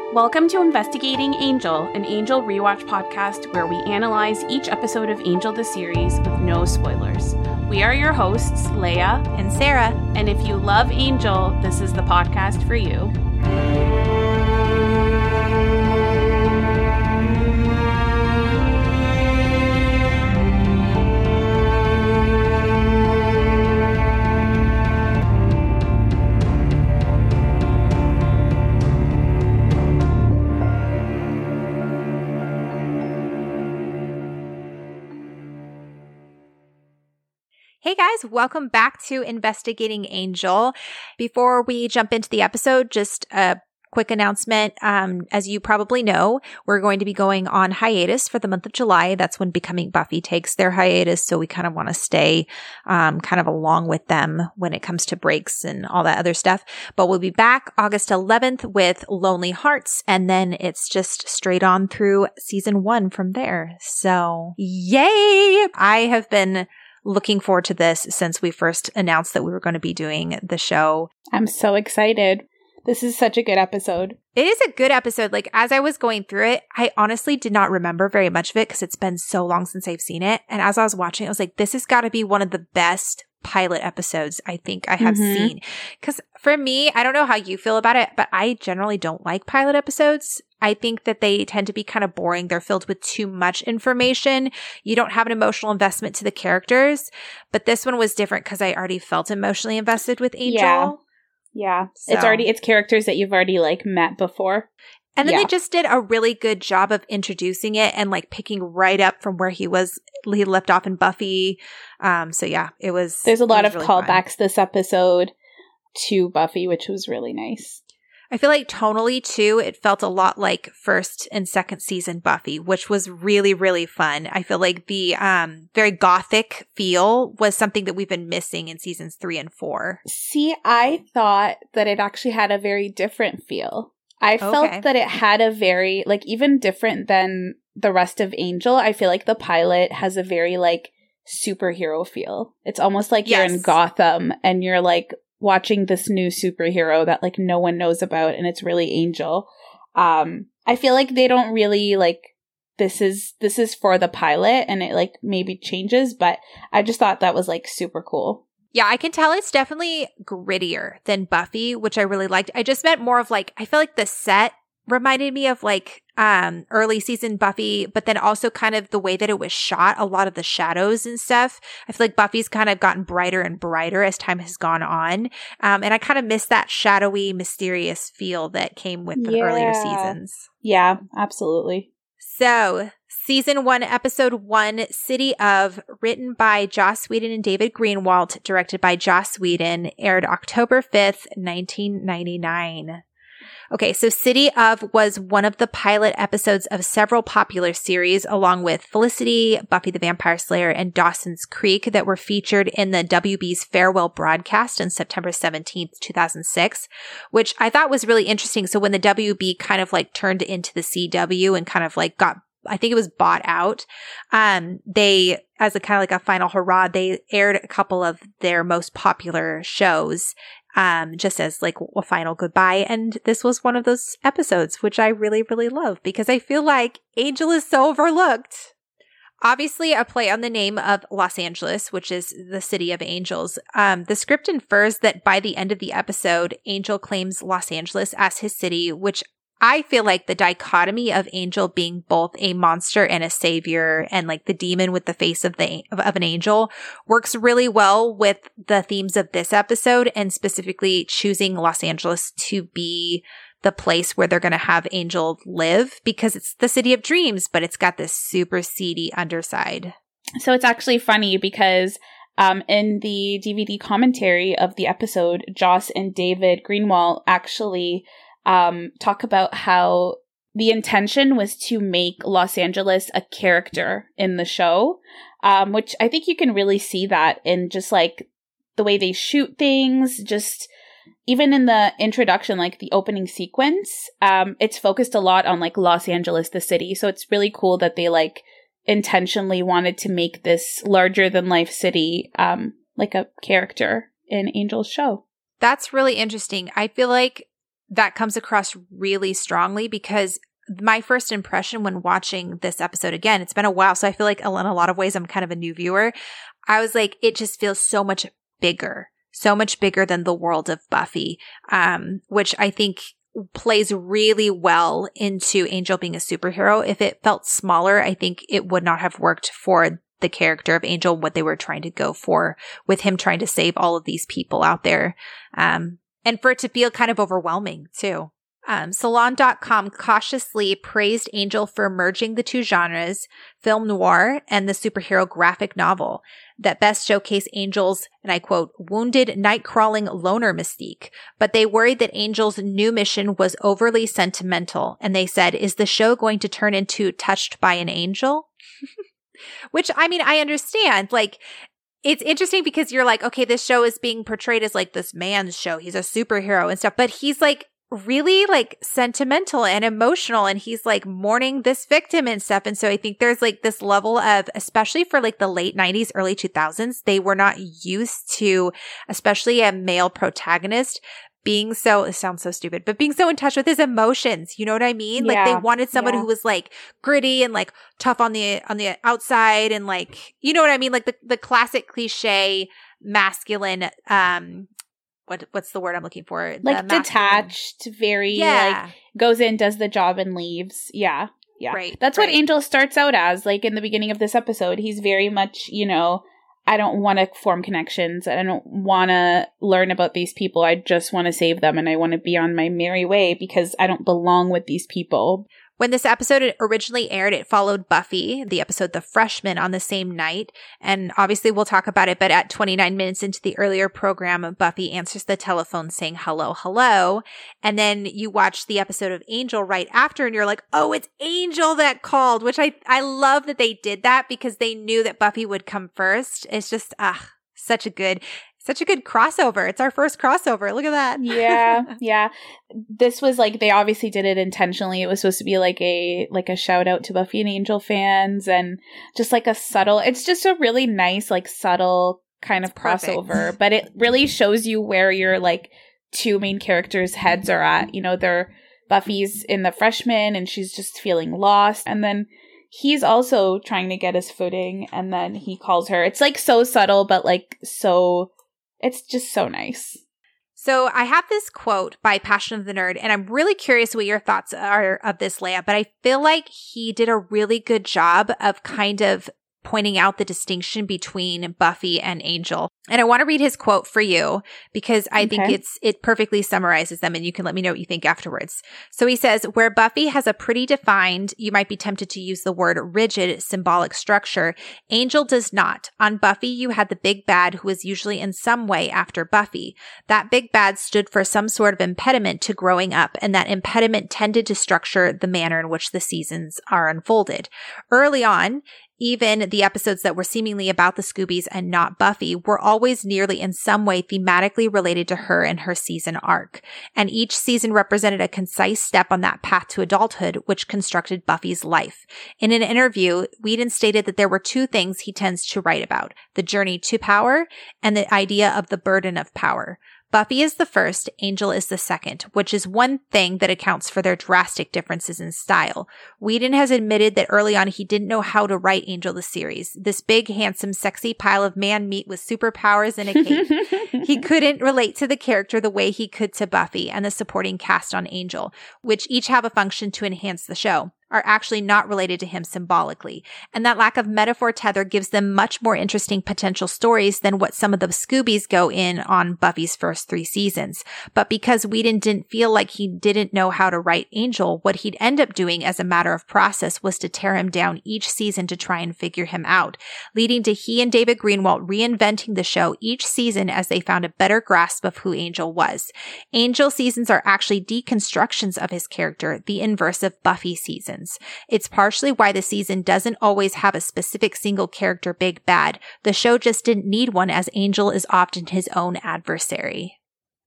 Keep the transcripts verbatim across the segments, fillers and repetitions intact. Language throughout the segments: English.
Welcome to Investigating Angel, an Angel rewatch podcast where we analyze each episode of Angel the series with no spoilers. We are your hosts, Leia and Sarah, and if you love Angel, this is the podcast for you. Hey guys, welcome back to Investigating Angel. Before we jump into the episode, just a quick announcement. Um, as you probably know, we're going to be going on hiatus for the month of July. That's when Becoming Buffy takes their hiatus. So we kind of want to stay um, kind of along with them when it comes to breaks and all that other stuff. But we'll be back August eleventh with Lonely Hearts. And then it's just straight on through season one from there. So yay! I have been looking forward to this since we first announced that we were going to be doing the show. I'm so excited. This is such a good episode. It is a good episode. Like, as I was going through it, I honestly did not remember very much of it because it's been so long since I've seen it. And as I was watching, I was like, this has got to be one of the best pilot episodes I think I have mm-hmm. seen. Because for me, I don't know how you feel about it, but I generally don't like pilot episodes. I think that they tend to be kind of boring. They're filled with too much information. You don't have an emotional investment to the characters. But this one was different because I already felt emotionally invested with Angel. Yeah. Yeah. So. It's already, it's characters that you've already like met before. And then yeah. they just did a really good job of introducing it and like picking right up from where he was, he left off in Buffy. Um, so yeah, it was. There's a lot of really callbacks fun. this episode to Buffy, which was really nice. I feel like tonally too, it felt a lot like first and second season Buffy, which was really, really fun. I feel like the um, very gothic feel was something that we've been missing in seasons three and four. See, I thought that it actually had a very different feel. I felt okay. that it had a very, like, even different than the rest of Angel. I feel like the pilot has a very, like, superhero feel. It's almost like yes. you're in Gotham and you're, like, watching this new superhero that, like, no one knows about, and it's really Angel. Um, I feel like they don't really, like, this is, this is for the pilot, and it, like, maybe changes, but I just thought that was, like, super cool. Yeah, I can tell it's definitely grittier than Buffy, which I really liked. I just meant more of like, I feel like the set reminded me of like um early season Buffy, but then also kind of the way that it was shot, a lot of the shadows and stuff. I feel like Buffy's kind of gotten brighter and brighter as time has gone on. Um, and I kind of miss that shadowy, mysterious feel that came with the yeah. earlier seasons. Yeah, absolutely. So, Season one, Episode one, City of, written by Joss Whedon and David Greenwalt, directed by Joss Whedon, aired October fifth, nineteen ninety-nine. Okay, so City of was one of the pilot episodes of several popular series, along with Felicity, Buffy the Vampire Slayer, and Dawson's Creek, that were featured in the W B's farewell broadcast on September seventeenth, two thousand six, which I thought was really interesting. So when the W B kind of like turned into the C W and kind of like got, I think it was bought out, um, they, as a kind of like a final hurrah, they aired a couple of their most popular shows Um, just as like a final goodbye. And this was one of those episodes, which I really, really love because I feel like Angel is so overlooked. Obviously, a play on the name of Los Angeles, which is the city of angels. Um, the script infers that by the end of the episode, Angel claims Los Angeles as his city, which I feel like the dichotomy of Angel being both a monster and a savior, and like the demon with the face of the of, of an angel, works really well with the themes of this episode, and specifically choosing Los Angeles to be the place where they're going to have Angel live, because it's the city of dreams, but it's got this super seedy underside. So it's actually funny because um, in the D V D commentary of the episode, Joss and David Greenwalt actually Um, talk about how the intention was to make Los Angeles a character in the show, um, which I think you can really see that in just like the way they shoot things, just even in the introduction, like the opening sequence, um, it's focused a lot on like Los Angeles, the city. So it's really cool that they like intentionally wanted to make this larger than life city, um, like a character in Angel's show. That's really interesting. I feel like that comes across really strongly because my first impression when watching this episode, again, it's been a while, so I feel like in a lot of ways I'm kind of a new viewer. I was like, it just feels so much bigger, so much bigger than the world of Buffy, um, which I think plays really well into Angel being a superhero. If it felt smaller, I think it would not have worked for the character of Angel, what they were trying to go for with him trying to save all of these people out there. Um, and for it to feel kind of overwhelming too. Um, Salon dot com cautiously praised Angel for merging the two genres, film noir and the superhero graphic novel, that best showcase Angel's, and I quote, wounded, night-crawling loner mystique. But they worried that Angel's new mission was overly sentimental, and they said, is the show going to turn into Touched by an Angel? Which, I mean, I understand. Like, it's interesting because you're like, okay, this show is being portrayed as like this man's show. He's a superhero and stuff, but he's like, really like sentimental and emotional, and he's like mourning this victim and stuff. And so I think there's like this level of, especially for like the late nineties, early two thousands, they were not used to, especially a male protagonist being so, it sounds so stupid, but being so in touch with his emotions. You know what I mean? Yeah, like they wanted someone yeah. who was like gritty and like tough on the, on the outside. And like, you know what I mean? Like the, the classic cliche masculine, um, What what's the word I'm looking for? Like the detached, very yeah. like goes in, does the job and leaves. Yeah. Yeah. Right. That's right. what Angel starts out as. Like in the beginning of this episode, he's very much, you know, I don't want to form connections. I don't want to learn about these people. I just want to save them and I want to be on my merry way because I don't belong with these people. When this episode originally aired, it followed Buffy, the episode The Freshman, on the same night. And obviously we'll talk about it, but at twenty-nine minutes into the earlier program, Buffy answers the telephone saying, hello, hello. And then you watch the episode of Angel right after and you're like, oh, it's Angel that called, which I, I love that they did that because they knew that Buffy would come first. It's just, ah, such a good... Such a good crossover. It's our first crossover. Look at that. Yeah, yeah. This was like, they obviously did it intentionally. It was supposed to be like a like a shout out to Buffy and Angel fans and just like a subtle, it's just a really nice, like subtle kind of crossover. Perfect. But it really shows you where your like two main characters' heads are at. You know, they're Buffy's in the Freshman and she's just feeling lost. And then he's also trying to get his footing and then he calls her. It's like so subtle, but like so... It's just so nice. So I have this quote by Passion of the Nerd, and I'm really curious what your thoughts are of this, Leah, but I feel like he did a really good job of kind of pointing out the distinction between Buffy and Angel. And I want to read his quote for you because I okay. think it's it perfectly summarizes them and you can let me know what you think afterwards. So he says, where Buffy has a pretty defined, you might be tempted to use the word rigid symbolic structure, Angel does not. On Buffy, you had the big bad who was usually in some way after Buffy. That big bad stood for some sort of impediment to growing up, and that impediment tended to structure the manner in which the seasons are unfolded. Early on, even the episodes that were seemingly about the Scoobies and not Buffy were always nearly in some way thematically related to her and her season arc. And each season represented a concise step on that path to adulthood, which constructed Buffy's life. In an interview, Whedon stated that there were two things he tends to write about: the journey to power and the idea of the burden of power. Buffy is the first, Angel is the second, which is one thing that accounts for their drastic differences in style. Whedon has admitted that early on he didn't know how to write Angel the series. This big, handsome, sexy pile of man meat with superpowers and a cape. He couldn't relate to the character the way he could to Buffy and the supporting cast on Angel, which each have a function to enhance the show, are actually not related to him symbolically. And that lack of metaphor tether gives them much more interesting potential stories than what some of the Scoobies go in on Buffy's first three seasons. But because Whedon didn't feel like he didn't know how to write Angel, what he'd end up doing as a matter of process was to tear him down each season to try and figure him out, leading to he and David Greenwalt reinventing the show each season as they found a better grasp of who Angel was. Angel seasons are actually deconstructions of his character, the inverse of Buffy seasons. It's partially why the season doesn't always have a specific single character big bad. The show just didn't need one, as Angel is often his own adversary.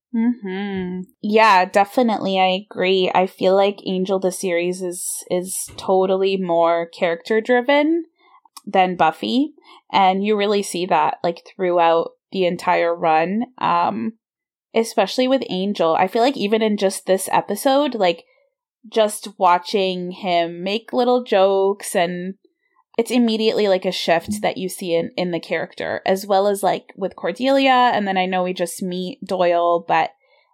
Hmm. Yeah, definitely. I agree. I feel like Angel the series is is totally more character driven than Buffy, and you really see that like throughout the entire run. Um, especially with Angel. I feel like even in just this episode, like just watching him make little jokes, and it's immediately like a shift that you see in, in the character, as well as like with Cordelia. And then I know we just meet Doyle, but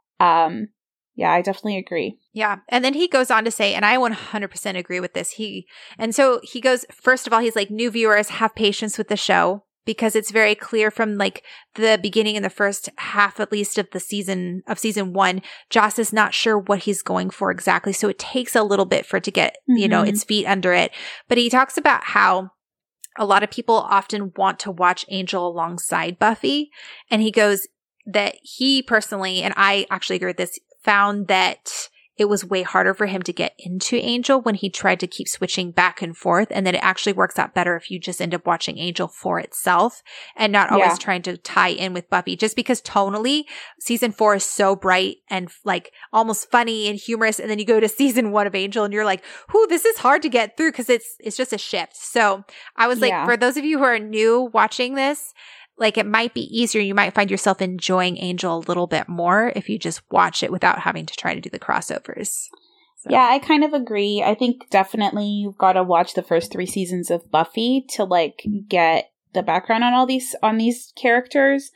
um, yeah, I definitely agree. Yeah. And then he goes on to say, and I one hundred percent agree with this. He, and so he goes, first of all, he's like, new viewers, have patience with the show, because it's very clear from like the beginning in the first half, at least of the season of season one, Joss is not sure what he's going for exactly. So it takes a little bit for it to get, mm-hmm. you know, its feet under it. But he talks about how a lot of people often want to watch Angel alongside Buffy. And he goes that he personally, and I actually agree with this, found that it was way harder for him to get into Angel when he tried to keep switching back and forth, and that it actually works out better if you just end up watching Angel for itself and not always yeah. trying to tie in with Buffy, just because tonally season four is so bright and like almost funny and humorous. And then you go to season one of Angel and you're like, whoo, this is hard to get through because it's, it's just a shift. So I was like, yeah. for those of you who are new watching this, like it might be easier. You might find yourself enjoying Angel a little bit more if you just watch it without having to try to do the crossovers. So. Yeah, I kind of agree. I think definitely you've got to watch the first three seasons of Buffy to like get the background on all these on these characters.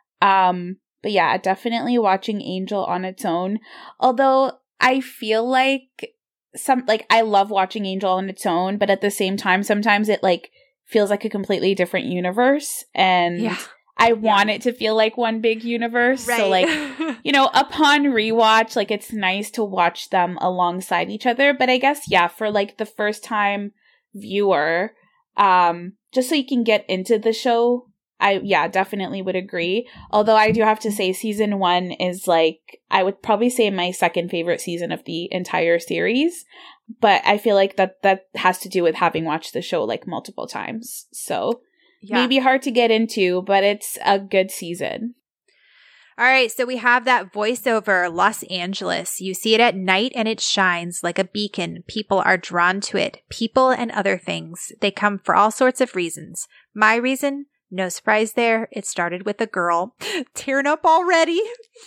Um, but yeah, definitely watching Angel on its own. Although I feel like some like I love watching Angel on its own, but at the same time, sometimes it like feels like a completely different universe, and yeah. I want yeah. it to feel like one big universe. Right. So like, you know, upon rewatch, like it's nice to watch them alongside each other. But I guess, yeah, for like the first time viewer, um, just so you can get into the show, I, yeah, definitely would agree. Although I do have to say season one is like, I would probably say my second favorite season of the entire series. But I feel like that that has to do with having watched the show like multiple times. So yeah. maybe hard to get into, but it's a good season. All right. So we have that voiceover, Los Angeles. You see it at night and it shines like a beacon. People are drawn to it. People and other things. They come for all sorts of reasons. My reason? No surprise there. It started with a girl. Tearing up already.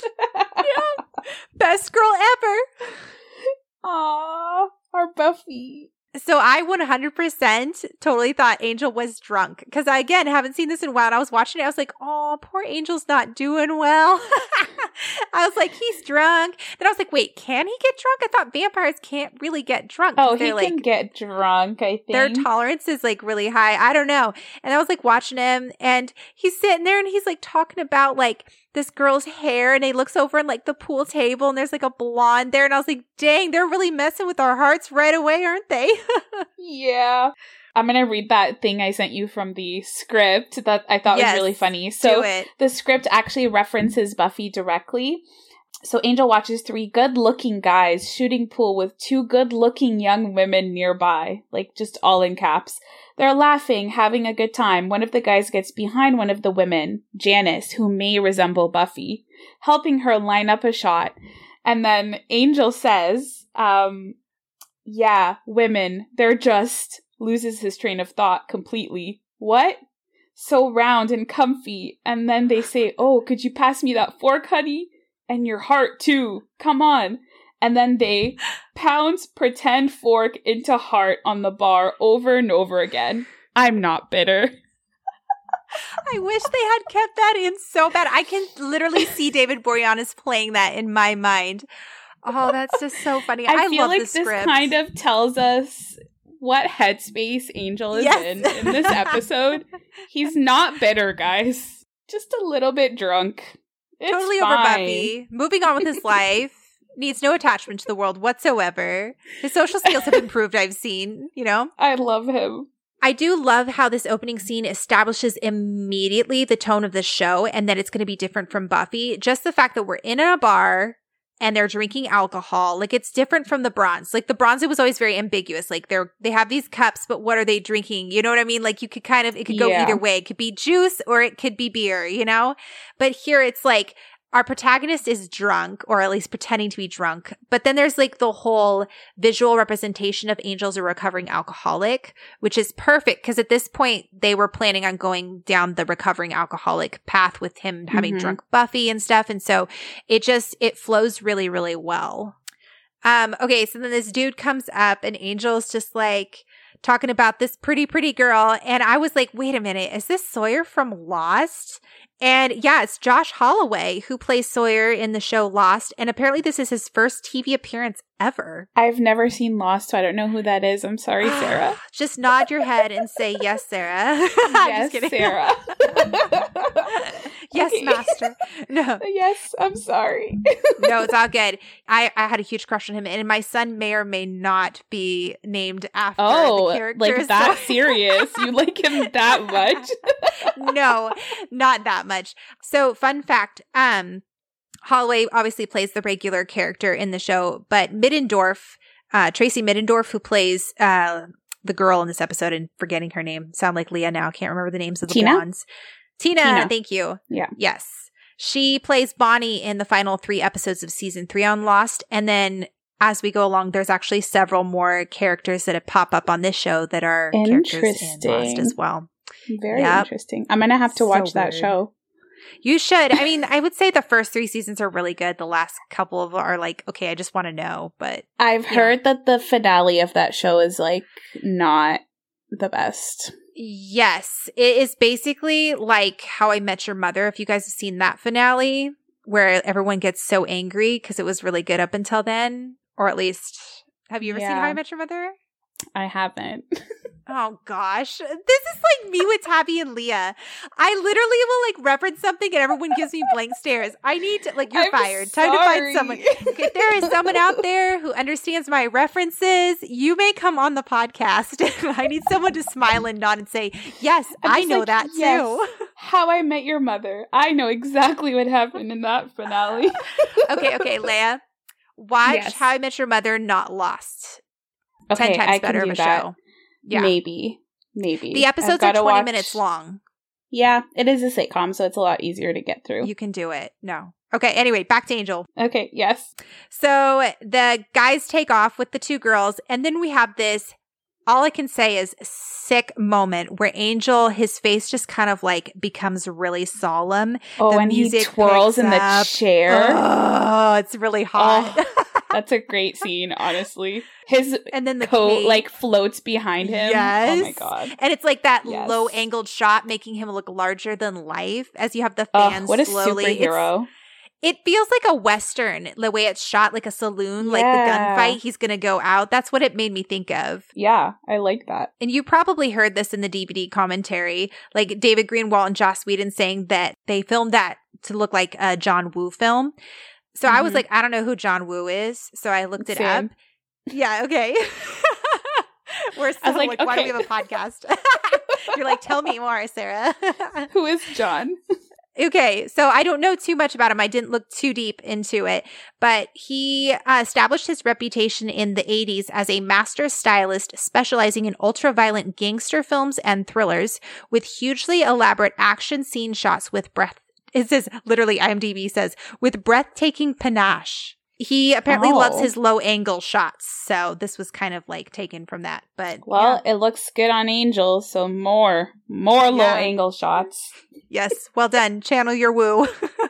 Yeah. Best girl ever. Aww. Our Buffy. So I one hundred percent totally thought Angel was drunk. Because I, again, haven't seen this in a while. And I was watching it. I was like, oh, poor Angel's not doing well. I was like, he's drunk. Then I was like, wait, can he get drunk? I thought vampires can't really get drunk. Oh, he like, can get drunk, I think. Their tolerance is like really high. I don't know. And I was like watching him and he's sitting there and he's like talking about like this girl's hair, and he looks over in like the pool table and there's like a blonde there. And I was like, dang, they're really messing with our hearts right away, aren't they? Yeah. I'm going to read that thing I sent you from the script that I thought yes, was really funny. So the script actually references Buffy directly. So Angel watches three good-looking guys shooting pool with two good-looking young women nearby, like just all in caps. They're laughing, having a good time. One of the guys gets behind one of the women, Janice, who may resemble Buffy, helping her line up a shot. And then Angel says, um, yeah, women, they're just... loses his train of thought completely. What? So round and comfy. And then they say, oh, could you pass me that fork, honey? And your heart, too. Come on. And then they pounds pretend fork into heart on the bar over and over again. I'm not bitter. I wish they had kept that in so bad. I can literally see David Boreanaz playing that in my mind. Oh, that's just so funny. I, I feel love like this script. kind of tells us what headspace Angel is yes. in in this episode. He's not bitter, guys. Just a little bit drunk. It's totally fine. Over Buffy. Moving on with his life. Needs no attachment to the world whatsoever. His social skills have improved, I've seen, you know? I love him. I do love how this opening scene establishes immediately the tone of the show and that it's going to be different from Buffy. Just the fact that we're in a bar and they're drinking alcohol, like it's different from the Bronze. Like the Bronze, it was always very ambiguous. Like they're they have these cups, but what are they drinking? You know what I mean? Like you could kind of it could go yeah. either way. It could be juice or it could be beer, you know? But here it's like our protagonist is drunk, or at least pretending to be drunk. But then there's like the whole visual representation of Angel's a recovering alcoholic, which is perfect because at this point they were planning on going down the recovering alcoholic path with him having Mm-hmm. drunk Buffy and stuff. And so it just, it flows really, really well. Um, okay, so then this dude comes up and Angel's just like talking about this pretty, pretty girl. And I was like, wait a minute, is this Sawyer from Lost? And yeah, it's Josh Holloway who plays Sawyer in the show Lost. And apparently this is his first T V appearance ever. I've never seen Lost, so I don't know who that is. I'm sorry, Sarah. Just nod your head and say, yes, Sarah. Yes, Just kidding. Sarah. Yes, Okay. master. No. Yes, I'm sorry. No, it's all good. I, I had a huge crush on him, and my son may or may not be named after Oh, the character. like that so- serious? You like him that much? No, not that much. So, fun fact, um, Holloway obviously plays the regular character in the show, but Middendorf, uh, Tracy Middendorf, who plays uh, the girl in this episode, and forgetting her name, sound like Leah now, can't remember the names of the Tina? blondes. Tina, Tina. thank you. Yeah. Yes. She plays Bonnie in the final three episodes of season three on Lost. And then as we go along, there's actually several more characters that have pop up on this show that are characters in Lost Interesting. as well. Very Yep. interesting. I'm going to have to So watch that weird. show. You should. I mean, I would say the first three seasons are really good. The last couple of are like, okay, I just want to know. But I've Yeah. heard that the finale of that show is like not the best. yes, it is basically like How I Met Your Mother. If you guys have seen that finale where everyone gets so angry because it was really good up until then, or at least, have you ever seen Yeah. How I Met Your Mother? I haven't. Oh gosh. This is like me with Tabby and Leah. I literally will like reference something and everyone gives me blank stares. I need to, like, you're I'm fired. Time to find sorry. someone. If there is someone out there who understands my references, you may come on the podcast. I need someone to smile and nod and say, yes, I'm I just know like, that yes. too. How I Met Your Mother. I know exactly what happened in that finale. Okay, okay, Leia. Watch Yes. How I Met Your Mother, not Lost. Okay, Ten times I better can of do a that. show. Yeah. Maybe. Maybe. The I've episodes are gotta twenty watch- minutes long. Yeah, it is a sitcom, so it's a lot easier to get through. You can do it. No. Okay, anyway, back to Angel. Okay, yes. So the guys take off with the two girls, and then we have this, all I can say is sick moment where Angel, his face just kind of like becomes really solemn. Oh, The and he music twirls picks in the up. chair. Oh, it's really hot. That's a great scene, honestly. His And then the coat cape. like floats behind him. Yes. Oh my god. And it's like that Yes. low angled shot making him look larger than life as you have the Oh, fans what a slowly. It's- superhero. It feels like a Western, the way it's shot, like a saloon, like the Yeah. gunfight. He's going to go out. That's what it made me think of. Yeah, I like that. And you probably heard this in the D V D commentary, like David Greenwalt and Joss Whedon saying that they filmed that to look like a John Woo film. So I was Mhm. like, I don't know who John Woo is. So I looked it Same. up. Yeah, okay. We're so I was like, like, why do we okay. have a podcast? You're like, tell me more, Sarah. Who is John? Okay, so I don't know too much about him. I didn't look too deep into it, but he uh, established his reputation in the eighties as a master stylist specializing in ultra-violent gangster films and thrillers with hugely elaborate action scene shots with breath. It says, literally, IMDb says, with breathtaking panache. He apparently Oh. loves his low-angle shots, so this was kind of like taken from that. But Well, it looks good on Angel, so more, more Yeah. low angle shots. yes, well done. Channel your woo.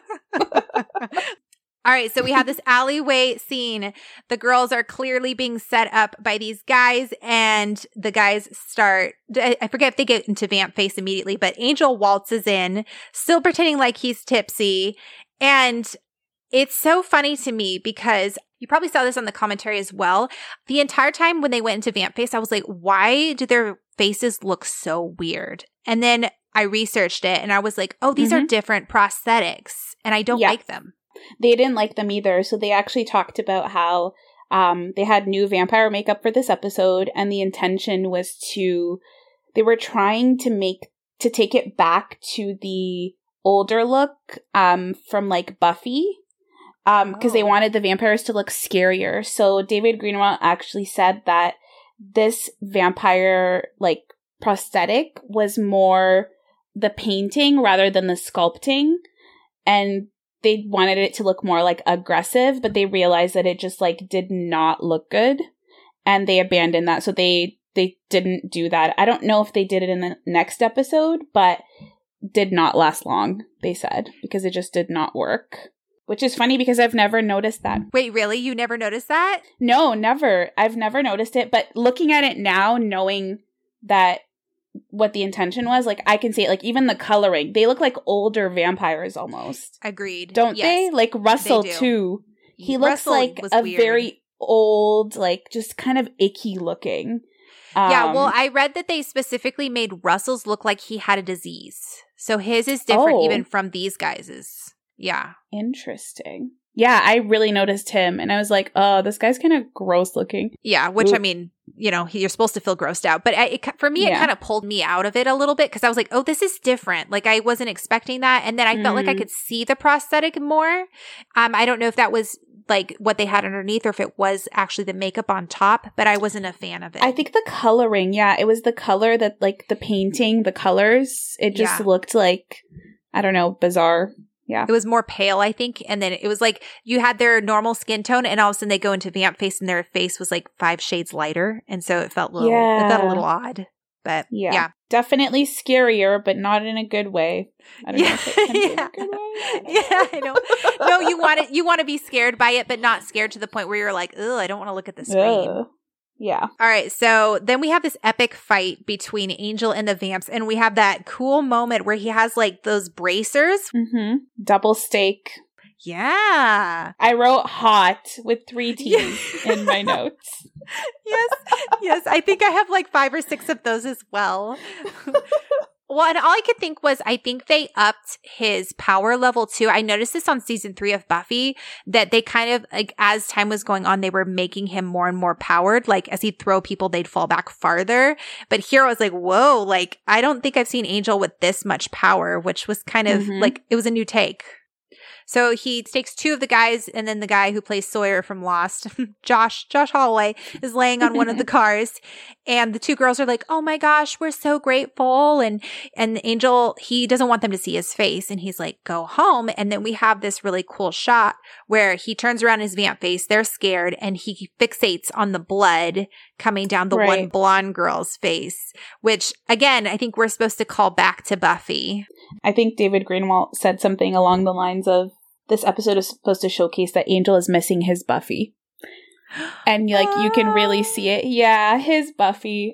All right, so we have this alleyway scene. The girls are clearly being set up by these guys, and the guys start, I I forget if they get into vamp face immediately, but Angel waltzes in, still pretending like he's tipsy. And it's so funny to me because you probably saw this on the commentary as well. The entire time when they went into vamp face, I was like, why do their faces look so weird? And then I researched it and I was like, oh, these are Mhm. different prosthetics, and I don't Yeah. like them. They didn't like them either, so they actually talked about how um, they had new vampire makeup for this episode, and the intention was to, they were trying to make, to take it back to the older look um, from like Buffy, um, because they Oh. wanted the vampires to look scarier. So David Greenwalt actually said that this vampire like prosthetic was more the painting rather than the sculpting, and they wanted it to look more like aggressive, but they realized that it just like did not look good, and they abandoned that. So they they didn't do that. I don't know if they did it in the next episode, but did not last long, they said, because it just did not work. Which is funny because I've never noticed that. Wait, really? You never noticed that? No, never. I've never noticed it. But looking at it now, knowing that what the intention was, like, I can see it. Like, even the coloring, they look like older vampires almost. Agreed. Don't yes, they? Like Russell, they too. He looks Russell like a weird. very old, like, just kind of icky looking. Um, yeah, well, I read that they specifically made Russell's look like he had a disease. So his is different oh. even from these guys's. Yeah. Interesting. Yeah, I really noticed him, and I was like, oh, this guy's kind of gross looking. Yeah, which, Ooh. I mean, you know, you're supposed to feel grossed out. But I, it, for me, it Yeah. kind of pulled me out of it a little bit because I was like, oh, this is different. Like, I wasn't expecting that. And then I mm. felt like I could see the prosthetic more. Um, I don't know if that was like what they had underneath or if it was actually the makeup on top, but I wasn't a fan of it. I think the coloring, yeah, it was the color that, like, the painting, the colors, it just yeah. looked like, I don't know, bizarre. Yeah. It was more pale, I think. And then it was like you had their normal skin tone and all of a sudden they go into vamp face and their face was like five shades lighter. And so it felt a little, yeah. it felt a little odd. But yeah. yeah. Definitely scarier, but not in a good way. I don't yeah. know if it can be yeah. in a good way. yeah, I know. No, you want it, you want to be scared by it, but not scared to the point where you're like, ugh, I don't want to look at the screen. Ugh. Yeah. All right. So then we have this epic fight between Angel and the vamps. And we have that cool moment where he has like those bracers. Mm-hmm. Double stake. Yeah. I wrote hot with three T's in my notes. Yes. Yes. I think I have like five or six of those as well. Well, and all I could think was I think they upped his power level too. I noticed this on season three of Buffy that they kind of, like, as time was going on, they were making him more and more powered. Like, as he'd throw people, they'd fall back farther. But here I was like, whoa, like, I don't think I've seen Angel with this much power, which was kind of mm-hmm. like, it was a new take. So he takes two of the guys, and then the guy who plays Sawyer from Lost, Josh, Josh Holloway, is laying on one of the cars. And the two girls are like, oh my gosh, we're so grateful. And, and Angel, he doesn't want them to see his face. And he's like, go home. And then we have this really cool shot where he turns around his vamp face. They're scared. And he fixates on the blood coming down the right. one blonde girl's face, which again, I think we're supposed to call back to Buffy. I think David Greenwalt said something along the lines of, this episode is supposed to showcase that Angel is missing his Buffy. And like you can really see it. Yeah, his Buffy.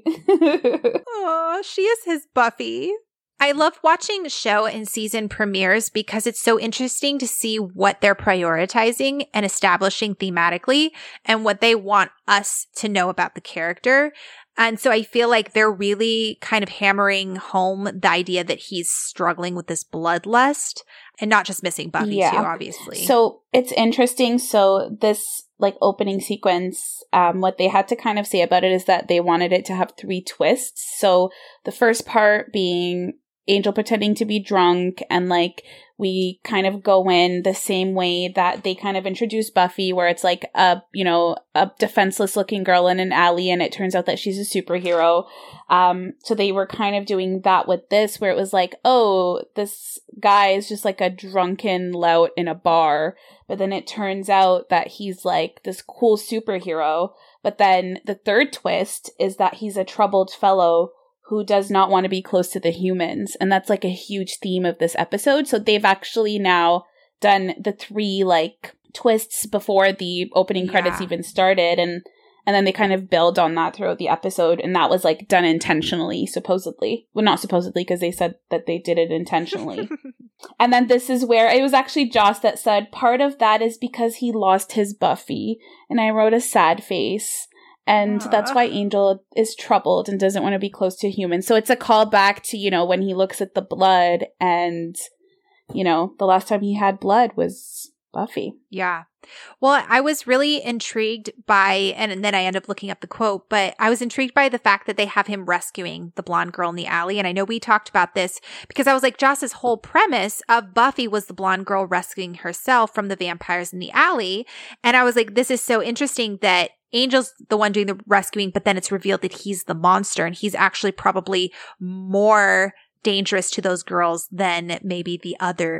Oh, she is his Buffy. I love watching show and season premieres because it's so interesting to see what they're prioritizing and establishing thematically and what they want us to know about the character. And so I feel like they're really kind of hammering home the idea that he's struggling with this bloodlust and not just missing Buffy yeah. too, obviously. So it's interesting. So this like opening sequence, um, what they had to kind of say about it is that they wanted it to have three twists. So the first part being Angel pretending to be drunk, and like we kind of go in the same way that they kind of introduce Buffy, where it's like a, you know, a defenseless looking girl in an alley and it turns out that she's a superhero. Um, so they were kind of doing that with this, where it was like, oh, this guy is just like a drunken lout in a bar. But then it turns out that he's like this cool superhero. But then the third twist is that he's a troubled fellow who does not want to be close to the humans. And that's like a huge theme of this episode. So they've actually now done the three like twists before the opening yeah. credits even started. And and then they kind of build on that throughout the episode. And that was like done intentionally, supposedly. Well, not supposedly, because they said that they did it intentionally. And then this is where it was actually Joss that said part of that is because he lost his Buffy. And I wrote a sad face. And Aww. That's why Angel is troubled and doesn't want to be close to humans. So it's a callback to, you know, when he looks at the blood and, you know, the last time he had blood was Buffy. Yeah. Well, I was really intrigued by, and then I end up looking up the quote, but I was intrigued by the fact that they have him rescuing the blonde girl in the alley. And I know we talked about this because I was like, Joss's whole premise of Buffy was the blonde girl rescuing herself from the vampires in the alley. And I was like, this is so interesting that Angel's the one doing the rescuing, but then it's revealed that he's the monster and he's actually probably more dangerous to those girls than maybe the other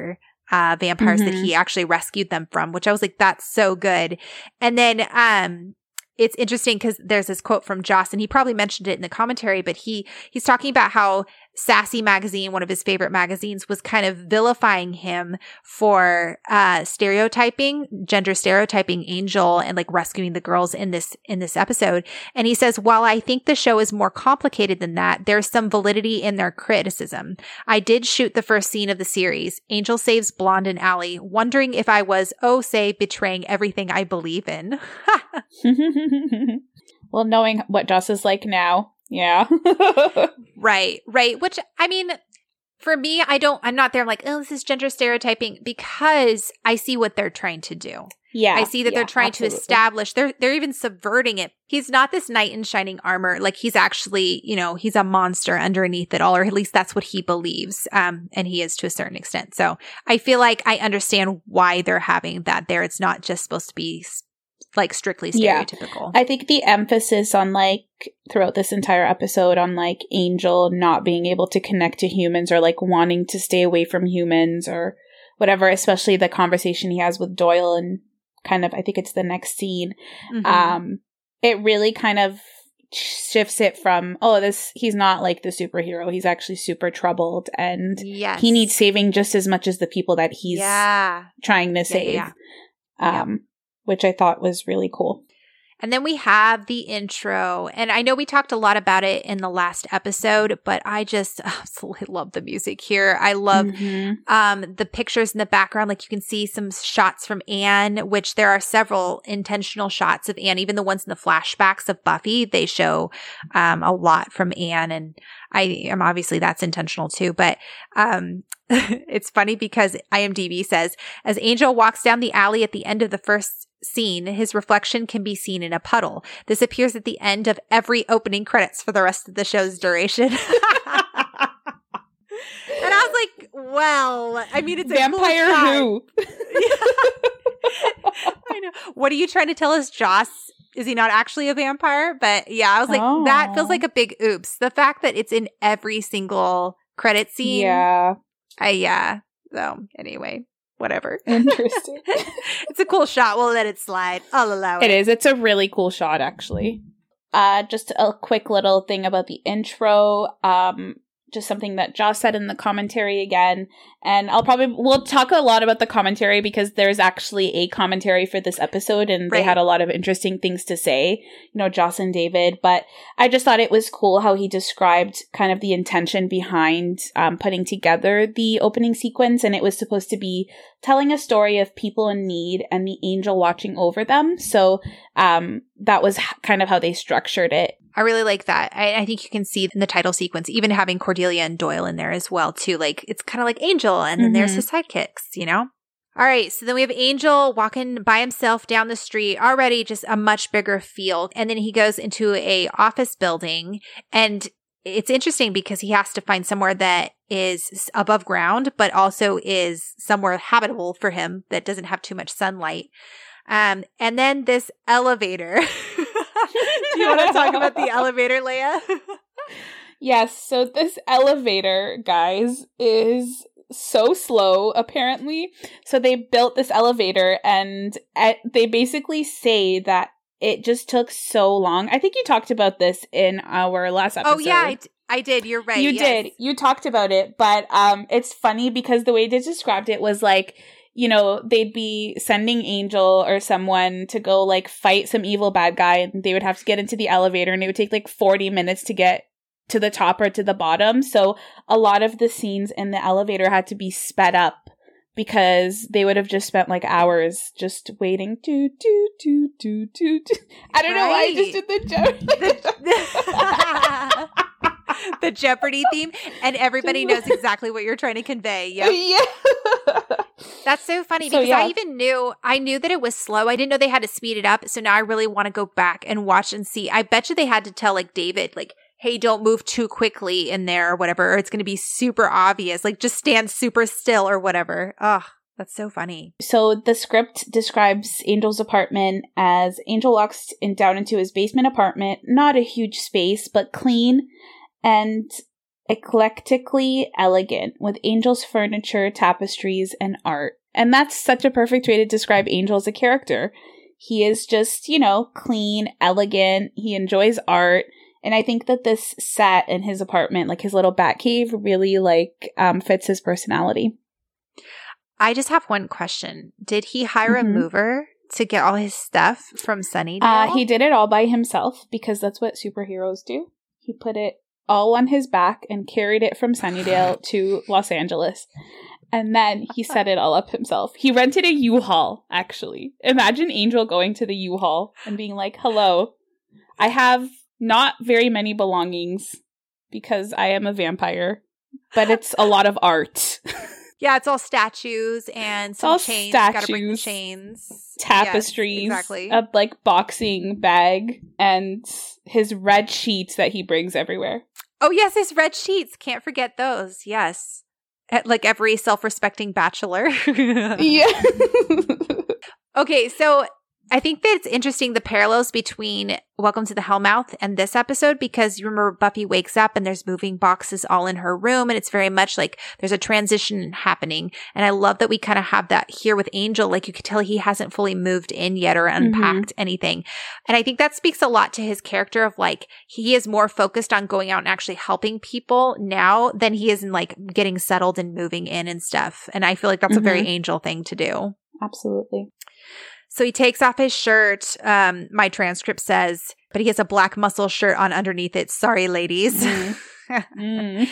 uh, vampires Mm-hmm. that he actually rescued them from, which I was like, that's so good. And then um, it's interesting because there's this quote from Joss, and he probably mentioned it in the commentary, but he he's talking about how Sassy Magazine, one of his favorite magazines, was kind of vilifying him for uh, stereotyping, gender stereotyping Angel and like rescuing the girls in this in this episode. And he says, while I think the show is more complicated than that, there's some validity in their criticism. I did shoot the first scene of the series. Angel saves Blonde and Allie, wondering if I was, oh, say, betraying everything I believe in. Well, knowing what Joss is like now. Yeah. Right, right. Which, I mean, for me, I don't, I'm not there I'm like, oh, this is gender stereotyping, because I see what they're trying to do. Yeah. I see that yeah, they're trying absolutely. to establish, they're, they're even subverting it. He's not this knight in shining armor. Like, he's actually, you know, he's a monster underneath it all, or at least that's what he believes. Um, and he is to a certain extent. So I feel like I understand why they're having that there. It's not just supposed to be like strictly stereotypical. Yeah. I think the emphasis on like throughout this entire episode on like Angel not being able to connect to humans or like wanting to stay away from humans or whatever, especially the conversation he has with Doyle and kind of, I think it's the next scene. Mm-hmm. Um, it really kind of shifts it from, oh, this, he's not like the superhero. He's actually super troubled and yes. he needs saving just as much as the people that he's yeah. trying to Yeah, save. yeah, yeah. Um, which I thought was really cool. And then we have the intro. And I know we talked a lot about it in the last episode, but I just absolutely love the music here. I love mm-hmm. um, the pictures in the background. Like, you can see some shots from Anne, which there are several intentional shots of Anne. Even the ones in the flashbacks of Buffy, they show um, a lot from Anne. And I am obviously that's intentional too. But um, it's funny because IMDb says, as Angel walks down the alley at the end of the first scene, his reflection can be seen in a puddle. This appears at the end of every opening credits for the rest of the show's duration. And I was like, well, I mean, it's a Vampire cool who? I know. What are you trying to tell us, Joss? Is he not actually a vampire? But yeah, I was like, oh. that feels like a big oops. The fact that it's in every single credit scene. Yeah. I, yeah. So anyway. Whatever. Interesting. It's a cool shot. We'll let it slide. I'll allow it. It is. It's a really cool shot, actually. Uh, just a quick little thing about the intro. Um, just something that Joss said in the commentary again. And I'll probably, we'll talk a lot about the commentary because there's actually a commentary for this episode and right. they had a lot of interesting things to say, you know, Joss and David. But I just thought it was cool how he described kind of the intention behind um, putting together the opening sequence. And it was supposed to be telling a story of people in need and the angel watching over them. So um, that was kind of how they structured it. I really like that. I, I think you can see in the title sequence, even having Cordelia and Doyle in there as well, too. Like, it's kind of like Angel, and then mm-hmm. there's his sidekicks, you know? All right, so then we have Angel walking by himself down the street, already just a much bigger field. And then he goes into a office building, and it's interesting because he has to find somewhere that is above ground, but also is somewhere habitable for him that doesn't have too much sunlight. Um, and then this elevator. Do you want to talk about the elevator, Leia? Yes. So this elevator, guys, is so slow, apparently. So they built this elevator and at, they basically say that it just took so long. I think you talked about this in our last episode. Oh, yeah, I, d- I did. You're right. You yes. did. You talked about it. But um, it's funny because the way they described it was like, you know, they'd be sending Angel or someone to go like fight some evil bad guy and they would have to get into the elevator and it would take like forty minutes to get to the top or to the bottom. So a lot of the scenes in the elevator had to be sped up because they would have just spent like hours just waiting. Do, do, do, do, do, do. I don't right. know why I just did the joke. The Jeopardy theme, and everybody knows exactly what you're trying to convey. Yep. Yeah. That's so funny so, because yeah. I even knew, I knew that it was slow. I didn't know they had to speed it up. So now I really want to go back and watch and see. I bet you they had to tell like David, like, hey, don't move too quickly in there or whatever, or it's going to be super obvious. Like, just stand super still or whatever. Oh, that's so funny. So the script describes Angel's apartment as Angel walks in, down into his basement apartment. Not a huge space, but clean. And eclectically elegant with Angel's furniture, tapestries, and art. And that's such a perfect way to describe Angel as a character. He is just, you know, clean, elegant. He enjoys art. And I think that this set in his apartment, like his little bat cave, really like um, fits his personality. I just have one question. Did he hire mm-hmm. a mover to get all his stuff from Sunnydale? Uh, he did it all by himself because that's what superheroes do. He put it all on his back and carried it from Sunnydale to Los Angeles. And then he set it all up himself. He rented a U-Haul, actually. Imagine Angel going to the U-Haul and being like, hello, I have not very many belongings because I am a vampire, but it's a lot of art. Yeah, it's all statues and some all chains. Statues, gotta bring the chains. Tapestries, yes, exactly. A like boxing bag, and his red sheets that he brings everywhere. Oh yes, his red sheets. Can't forget those. Yes, At, like every self-respecting bachelor. Yeah. Okay, so I think that it's interesting the parallels between Welcome to the Hellmouth and this episode, because you remember Buffy wakes up and there's moving boxes all in her room, and it's very much like there's a transition happening. And I love that we kind of have that here with Angel. Like you could tell he hasn't fully moved in yet or unpacked mm-hmm. anything. And I think that speaks a lot to his character of like he is more focused on going out and actually helping people now than he is in like getting settled and moving in and stuff. And I feel like that's mm-hmm. a very Angel thing to do. Absolutely. So he takes off his shirt. Um, my transcript says, but he has a black muscle shirt on underneath it. Sorry, ladies. Mm. mm.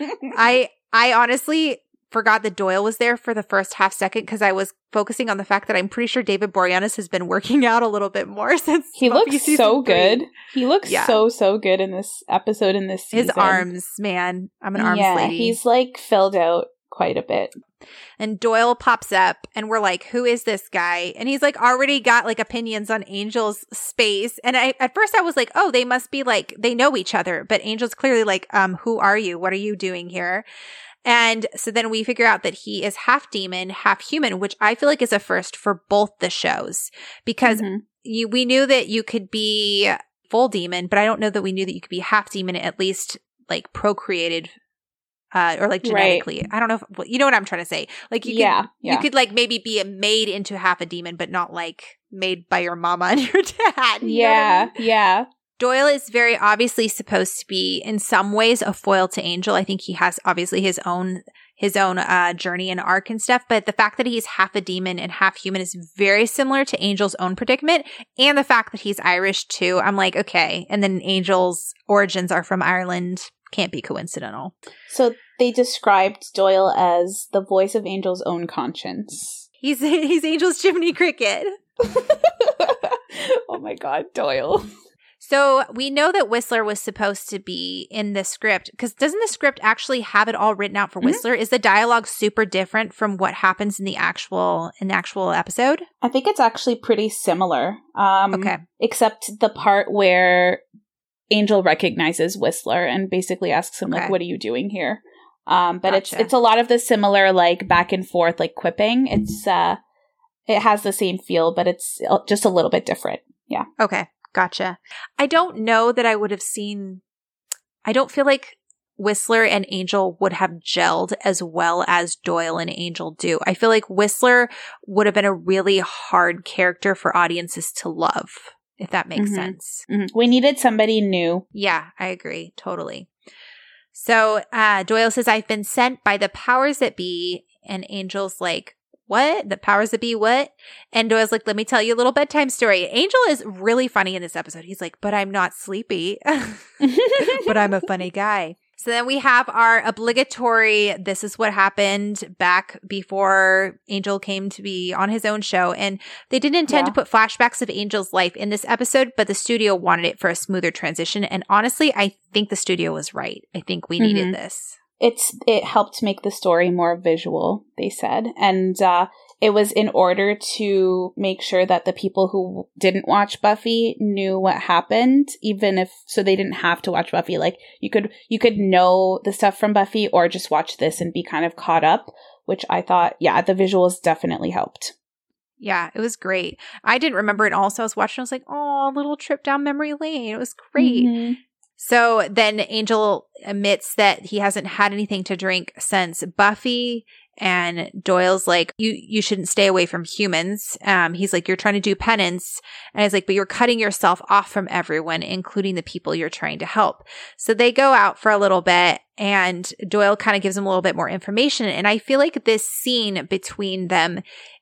I I honestly forgot that Doyle was there for the first half second because I was focusing on the fact that I'm pretty sure David Boreanaz has been working out a little bit more since he Buffy looks so three. good. He looks yeah. so so good in this episode in this season. His arms, man. I'm an arms yeah, lady. He's like filled out quite a bit. And Doyle pops up and we're like, who is this guy? And he's like already got like opinions on Angel's space. And I at first I was like, oh, they must be like, they know each other. But Angel's clearly like, um, who are you? What are you doing here? And so then we figure out that he is half demon, half human, which I feel like is a first for both the shows. Because mm-hmm. you we knew that you could be full demon, but I don't know that we knew that you could be half demon, at least like procreated Uh, or like genetically. Right. I don't know if, well, you know what I'm trying to say. Like you could, yeah, yeah. you could like maybe be made into half a demon, but not like made by your mama and your dad. You yeah, know what I mean? yeah. Doyle is very obviously supposed to be in some ways a foil to Angel. I think he has obviously his own his own uh, journey and arc and stuff. But the fact that he's half a demon and half human is very similar to Angel's own predicament. And the fact that he's Irish too. I'm like, okay. And then Angel's origins are from Ireland. Can't be coincidental. So they described Doyle as the voice of Angel's own conscience. He's he's Angel's Jiminy Cricket. Oh my God, Doyle. So we know that Whistler was supposed to be in the script, because doesn't the script actually have it all written out for mm-hmm. Whistler? Is the dialogue super different from what happens in the actual in the actual episode? I think it's actually pretty similar. Um, okay, except the part where Angel recognizes Whistler and basically asks him, okay. like, what are you doing here? Um, but gotcha. it's it's a lot of the similar, like, back and forth, like, quipping. It's, uh, it has the same feel, but it's just a little bit different. Yeah. Okay. Gotcha. I don't know that I would have seen, I don't feel like Whistler and Angel would have gelled as well as Doyle and Angel do. I feel like Whistler would have been a really hard character for audiences to love. If that makes mm-hmm. sense. Mm-hmm. We needed somebody new. Yeah, I agree. Totally. So uh, Doyle says, I've been sent by the powers that be. And Angel's like, what? The powers that be what? And Doyle's like, let me tell you a little bedtime story. Angel is really funny in this episode. He's like, but I'm not sleepy. But I'm a funny guy. So then we have our obligatory, this is what happened back before Angel came to be on his own show. And they didn't intend yeah. to put flashbacks of Angel's life in this episode, but the studio wanted it for a smoother transition. And honestly, I think the studio was right. I think we needed mm-hmm. this. It's It helped make the story more visual, they said. And uh, it was in order to make sure that the people who didn't watch Buffy knew what happened, even if, so they didn't have to watch Buffy. Like, you could you could know the stuff from Buffy or just watch this and be kind of caught up, which I thought, yeah, the visuals definitely helped. Yeah, it was great. I didn't remember it all, so I was watching, I was like, oh, a little trip down memory lane. It was great. Mm-hmm. So then Angel admits that he hasn't had anything to drink since Buffy, and Doyle's like, you you shouldn't stay away from humans. Um, he's like, you're trying to do penance. And he's like, but you're cutting yourself off from everyone, including the people you're trying to help. So they go out for a little bit, and Doyle kind of gives him a little bit more information. And I feel like this scene between them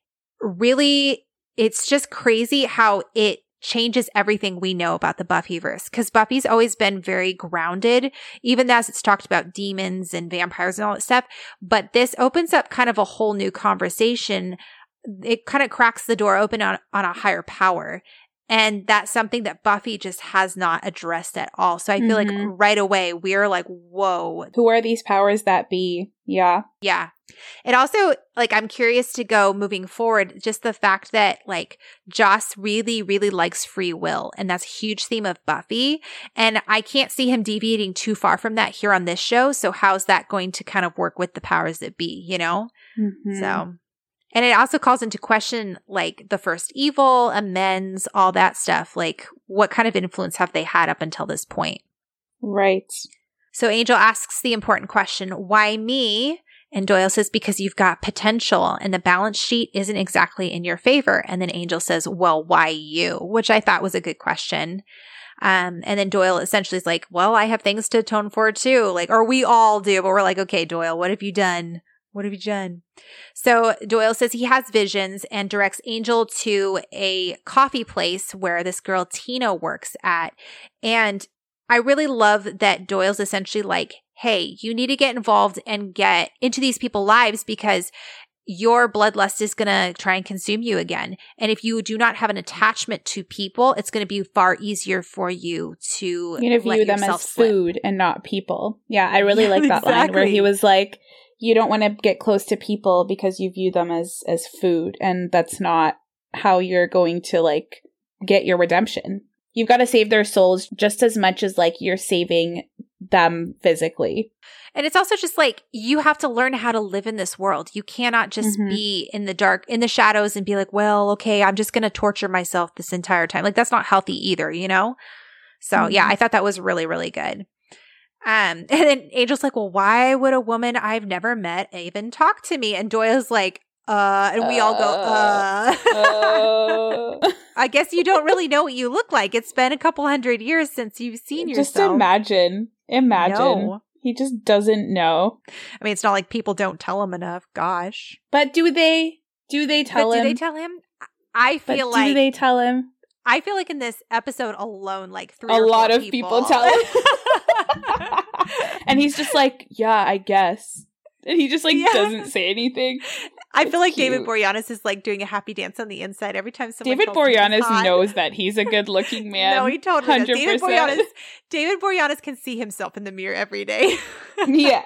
really, it's just crazy how it changes everything we know about the Buffyverse, because Buffy's always been very grounded, even as it's talked about demons and vampires and all that stuff. But this opens up kind of a whole new conversation. It kind of cracks the door open on, on a higher power. And that's something that Buffy just has not addressed at all. So I feel Mm-hmm. like right away we're like, whoa. Who are these powers that be? Yeah. Yeah. It also, like, I'm curious to go moving forward, just the fact that, like, Joss really, really likes free will. And that's a huge theme of Buffy. And I can't see him deviating too far from that here on this show. So how's that going to kind of work with the powers that be, you know? Mm-hmm. So, and it also calls into question, like, the first evil, amends, all that stuff. Like, what kind of influence have they had up until this point? Right. So Angel asks the important question, why me? And Doyle says, because you've got potential and the balance sheet isn't exactly in your favor. And then Angel says, well, why you? Which I thought was a good question. Um, and then Doyle essentially is like, well, I have things to atone for too. Like, or we all do, but we're like, okay, Doyle, what have you done? What have you done? So Doyle says he has visions and directs Angel to a coffee place where this girl Tina works at. And I really love that Doyle's essentially like, hey, you need to get involved and get into these people's lives because your bloodlust is going to try and consume you again. And if you do not have an attachment to people, it's going to be far easier for you to You're going to view them as slip. food and not people. Yeah, I really Yeah, like that exactly. line where he was like, you don't want to get close to people because you view them as, as food. And that's not how you're going to, like, get your redemption. You've got to save their souls just as much as, like, you're saving them physically. And it's also just like, you have to learn how to live in this world. You cannot just Mhm. be in the dark, in the shadows and be like, well, okay, I'm just going to torture myself this entire time. Like, that's not healthy either, you know? So Mhm. yeah, I thought that was really, really good. Um, and then Angel's like, well, why would a woman I've never met even talk to me? And Doyle's like, uh, and we all go, uh, uh. I guess you don't really know what you look like. It's been a couple hundred years since you've seen Just yourself. imagine. Imagine. No. He just doesn't know. I mean, it's not like people don't tell him enough. Gosh. But do they? Do they tell but him? do they tell him? I But feel do like they tell him? I feel like in this episode alone, like three A or lot four of people tell him. And he's just like, yeah, I guess. And he just like Yeah. doesn't say anything. I feel like Cute. David Boreanaz is like doing a happy dance on the inside every time someone David tells him he's Boreanaz hot. knows that he's a good looking man. No, he totally does. David one hundred Boreanaz, percent. David Boreanaz can see himself in the mirror every day. Yeah.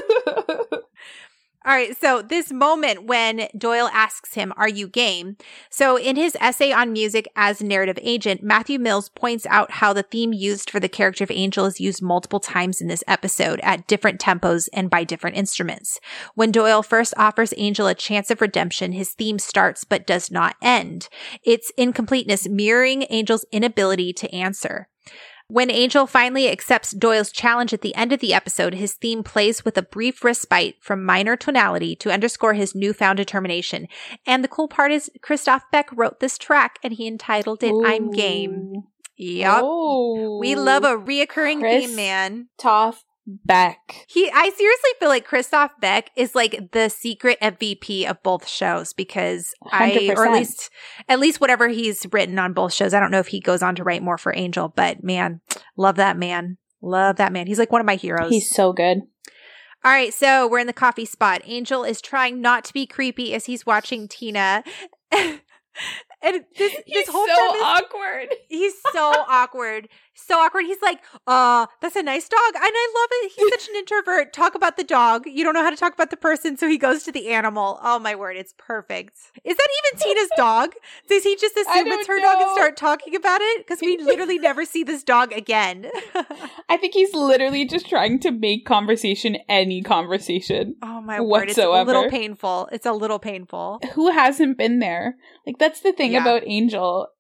All right, so this moment when Doyle asks him, are you game? So in his essay on music as narrative agent, Matthew Mills points out how the theme used for the character of Angel is used multiple times in this episode at different tempos and by different instruments. When Doyle first offers Angel a chance of redemption, his theme starts but does not end. Its incompleteness mirroring Angel's inability to answer. When Angel finally accepts Doyle's challenge at the end of the episode, his theme plays with a brief respite from minor tonality to underscore his newfound determination. And the cool part is Christoph Beck wrote this track and he entitled it I'm Game. Yep. Oh. We love a reoccurring Chris- theme, man. Toph Beck. He, I seriously feel like Christoph Beck is like the secret M V P of both shows because I, or at one hundred percent. least, at least whatever he's written on both shows. I don't know if he goes on to write more for Angel, but man, love that man. Love that man. He's like one of my heroes. He's so good. All right, so we're in the coffee spot. Angel is trying not to be creepy as he's watching Tina. And this, He's this whole so time is, awkward. he's so awkward. So awkward. He's like, uh, that's a nice dog. And I love it. He's such an introvert. Talk about the dog. You don't know how to talk about the person. So he goes to the animal. Oh my word. It's perfect. Is that even Tina's dog? Does he just assume don't it's her dog and know. start talking about it? Because we literally never see this dog again. I think he's literally just trying to make conversation any conversation. Oh my word. It's a Whatsoever. little painful. It's a little painful. Who hasn't been there? Like, that's the thing Yeah. about Angel.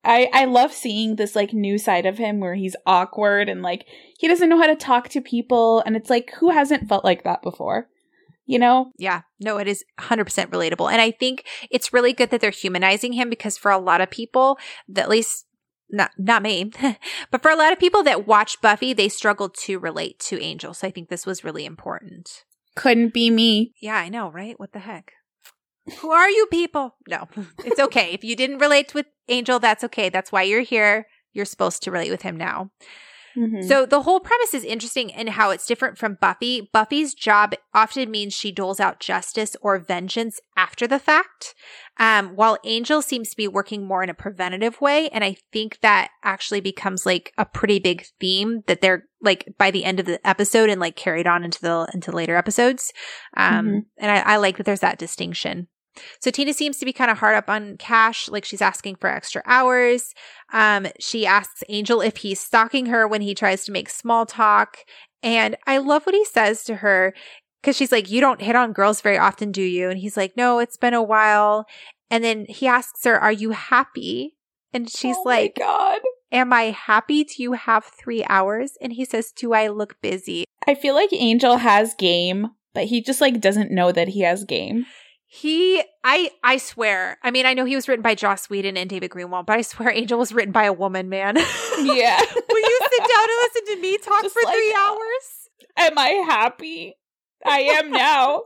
I, I love seeing this like new side of him where he's awkward and like he doesn't know how to talk to people. And it's like, who hasn't felt like that before? You know? Yeah, no, it is one hundred percent relatable. And I think it's really good that they're humanizing him because for a lot of people, that at least not not me, but for a lot of people that watch Buffy, they struggle to relate to Angel. So I think this was really important. Couldn't be me. Yeah, I know, right? What the heck? Who are you people? No, it's okay. If you didn't relate with Angel, that's okay. That's why you're here. You're supposed to relate with him now. Mm-hmm. So the whole premise is interesting in how it's different from Buffy. Buffy's job often means she doles out justice or vengeance after the fact, um, while Angel seems to be working more in a preventative way. And I think that actually becomes like a pretty big theme that they're like by the end of the episode and like carried on into the into later episodes. Um, mm-hmm. And I, I like that there's that distinction. So Tina seems to be kind of hard up on cash, like she's asking for extra hours. Um, she asks Angel if he's stalking her when he tries to make small talk. And I love what he says to her because she's like, you don't hit on girls very often, do you? And he's like, no, it's been a while. And then he asks her, are you happy? And she's oh like, my God. Am I happy? Do you have three hours? And he says, do I look busy? I feel like Angel has game, but he just like doesn't know that he has game. He, I, I swear. I mean, I know he was written by Joss Whedon and David Greenwald, but I swear Angel was written by a woman, man. Yeah. Will you sit down and listen to me talk Just for like, three hours? Am I happy? I am now.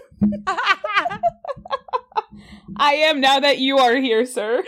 I am now that you are here, sir.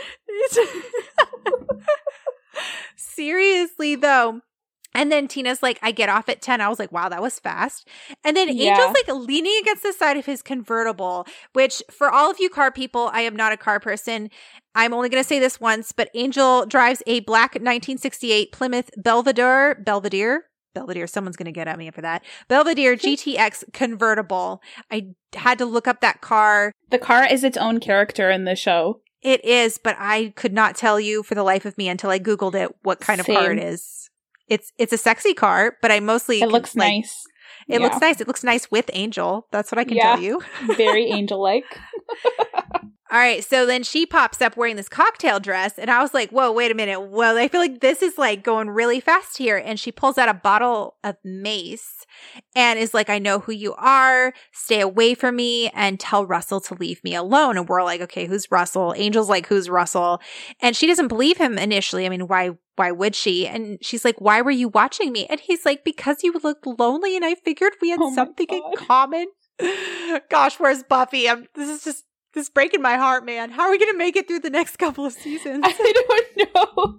Seriously, though. And then Tina's like, I get off at ten. I was like, wow, that was fast. And then Yeah. Angel's like leaning against the side of his convertible, which for all of you car people, I am not a car person. I'm only going to say this once, but Angel drives a black nineteen sixty-eight Plymouth Belvedere, Belvedere, Belvedere. Someone's going to get at me for that. Belvedere G T X convertible. I had to look up that car. The car is its own character in the show. It is, but I could not tell you for the life of me until I Googled it what kind of Same. car it is. It's it's a sexy car, but I mostly It looks like, nice. It Yeah. looks nice. It looks nice with Angel. That's what I can Yeah. tell you. Very angel-like. All right. So then she pops up wearing this cocktail dress. And I was like, whoa, wait a minute. Well, I feel like this is like going really fast here. And she pulls out a bottle of mace and is like, I know who you are. Stay away from me and tell Russell to leave me alone. And we're like, okay, who's Russell? Angel's like, who's Russell? And she doesn't believe him initially. I mean, why Why would she? And she's like, why were you watching me? And he's like, because you looked lonely and I figured we had Oh my something in God. common. Gosh, where's Buffy? I'm, this is just, this is breaking my heart, man. How are we going to make it through the next couple of seasons? I don't know.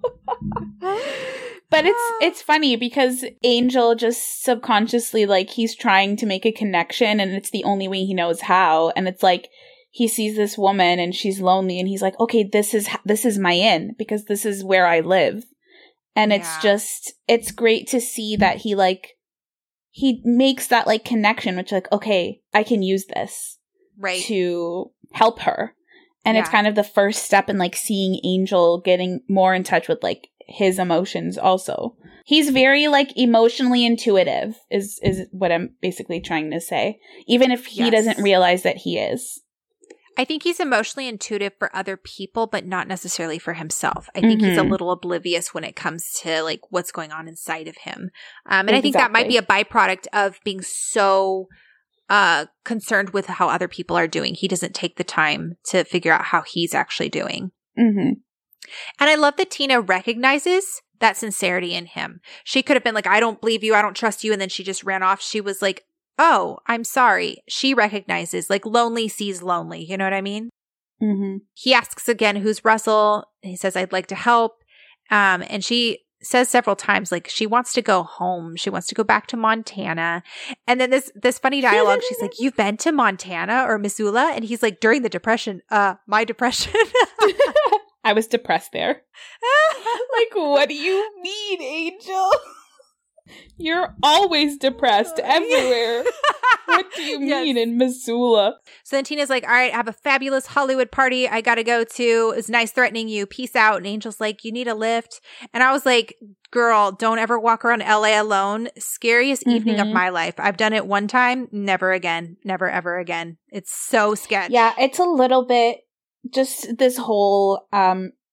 But it's it's funny because Angel just subconsciously, like, he's trying to make a connection and it's the only way he knows how. And it's like, he sees this woman and she's lonely and he's like, okay, this is this is my in because this is where I live. And it's Yeah. just, it's great to see that he, like, he makes that, like, connection, which, like, okay, I can use this Right. to help her. And it's Yeah. kind of the first step in, like, seeing Angel getting more in touch with, like, his emotions also. He's very, like, emotionally intuitive is, is what I'm basically trying to say. Even if he Yes. doesn't realize that he is. I think he's emotionally intuitive for other people, but not necessarily for himself. I think he's a Mhm. little oblivious when it comes to like what's going on inside of him. Um, and I think that might be Exactly. a byproduct of being so uh, concerned with how other people are doing. He doesn't take the time to figure out how he's actually doing. Mm-hmm. And I love that Tina recognizes that sincerity in him. She could have been like, I don't believe you. I don't trust you. And then she just ran off. She was like, oh, I'm sorry. She recognizes, like, lonely sees lonely. You know what I mean? Mm-hmm. He asks again, who's Russell? He says, I'd like to help. Um, and she says several times, like, she wants to go home. She wants to go back to Montana. And then this this funny dialogue, she's like, you've been to Montana or Missoula? And he's like, during the Depression, uh, my depression. I was depressed there. Like, what do you mean, Angel? You're always depressed everywhere. What do you Yes. mean in Missoula? So then Tina's like, all right, I have a fabulous Hollywood party I got to go to. It's nice threatening you. Peace out. And Angel's like, you need a lift. And I was like, girl, don't ever walk around L A alone. Scariest evening of Mhm. my life. I've done it one time. Never again. Never, ever again. It's so sketch. Yeah, it's a little bit just this whole um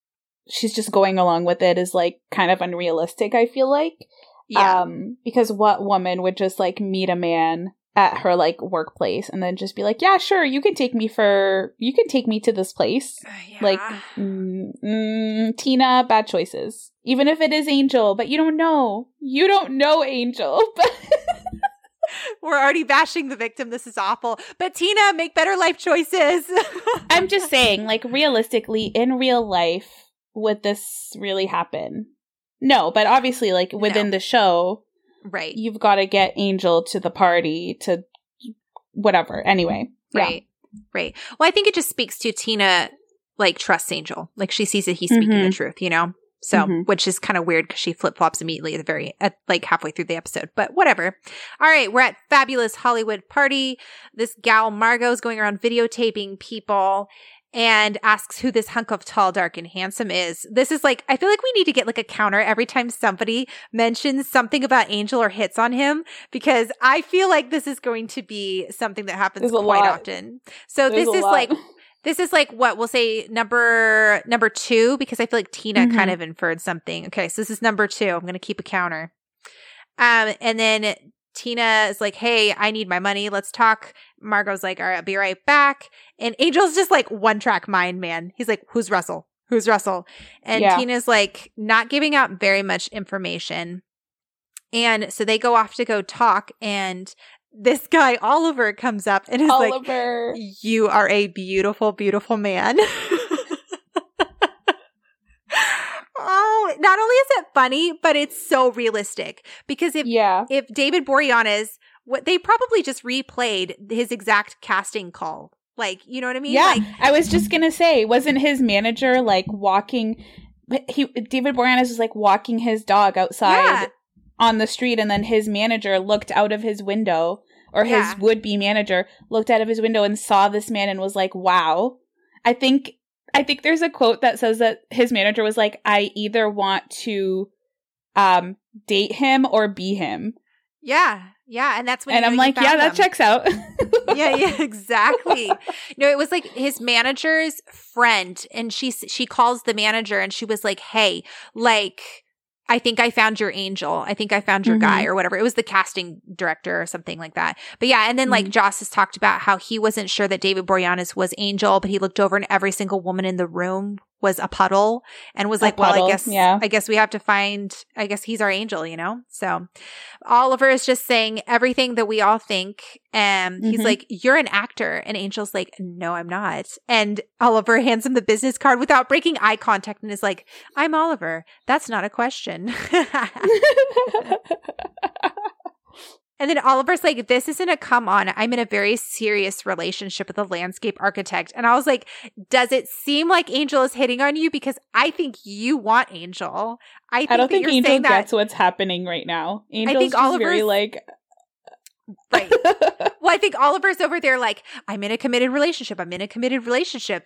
she's just going along with it is like kind of unrealistic, I feel like. Yeah. Um, because what woman would just like meet a man at her like workplace and then just be like, yeah, sure, you can take me for, you can take me to this place. Uh, yeah. Like, mm, mm, Tina, bad choices. Even if it is Angel, but you don't know. You don't know Angel. We're already bashing the victim. This is awful. But Tina, make better life choices. I'm just saying, like, realistically, in real life, would this really happen? No, but obviously, like, within No. the show, Right. you've got to get Angel to the party to whatever. Anyway. Right. Yeah. Right. Well, I think it just speaks to Tina, like, trusts Angel. Like, she sees that he's speaking Mm-hmm. the truth, you know? So, Mm-hmm. which is kind of weird because she flip-flops immediately at the very, at, like, halfway through the episode. But whatever. All right. We're at Fabulous Hollywood Party. This gal, Margot's going around videotaping people and asks who this hunk of tall, dark, and handsome is. This is like, I feel like we need to get like a counter every time somebody mentions something about Angel or hits on him, because I feel like this is going to be something that happens There's a quite lot. often. So There's this a is lot. like, this is like what we'll say number, number two, because I feel like Tina Mhm. kind of inferred something. Okay. So this is number two. I'm going to keep a counter. Um, and then Tina is like, hey, I need my money. Let's talk. Margot's like, all right, I'll be right back. And Angel's just like one track mind, man. He's like, who's Russell? Who's Russell? And Yeah. Tina's like not giving out very much information. And so they go off to go talk. And this guy, Oliver, comes up and is Oliver. like, you are a beautiful, beautiful man. Oh, not only is it funny, but it's so realistic. Because if Yeah. if David Boreanaz, what they probably just replayed his exact casting call. Like, you know what I mean? Yeah. Like, I was just going to say, wasn't his manager like walking, he David Boreanaz was like walking his dog outside Yeah. on the street, and then his manager looked out of his window, or Yeah. his would-be manager looked out of his window and saw this man and was like, wow. I think I think there's a quote that says that his manager was like, I either want to um date him or be him. yeah, yeah, and that's when. And you I'm know you like, yeah, found that them. checks out. Yeah, yeah, exactly. No, it was like his manager's friend, and she she calls the manager, and she was like, "Hey, like, I think I found your Angel. I think I found your Mhm. guy, or whatever." It was the casting director or something like that. But yeah, and then like Mhm. Joss has talked about how he wasn't sure that David Boreanaz was Angel, but he looked over and every single woman in the room was a puddle, and was A like, "Well, puddle, I guess, yeah. I guess we have to find. I guess he's our Angel, you know." So Oliver is just saying everything that we all think. And he's Mhm. like, "You're an actor." And Angel's like, "No, I'm not." And Oliver hands him the business card without breaking eye contact and is like, "I'm Oliver. That's not a question." And then Oliver's like, "This isn't a come on. I'm in a very serious relationship with a landscape architect." And I was like, does it seem like Angel is hitting on you? Because I think you want Angel. I, think I don't that think you're Angel saying that. gets what's happening right now. Angel's think just very Oliver's- like Right. Well, I think Oliver's over there like, I'm in a committed relationship. I'm in a committed relationship.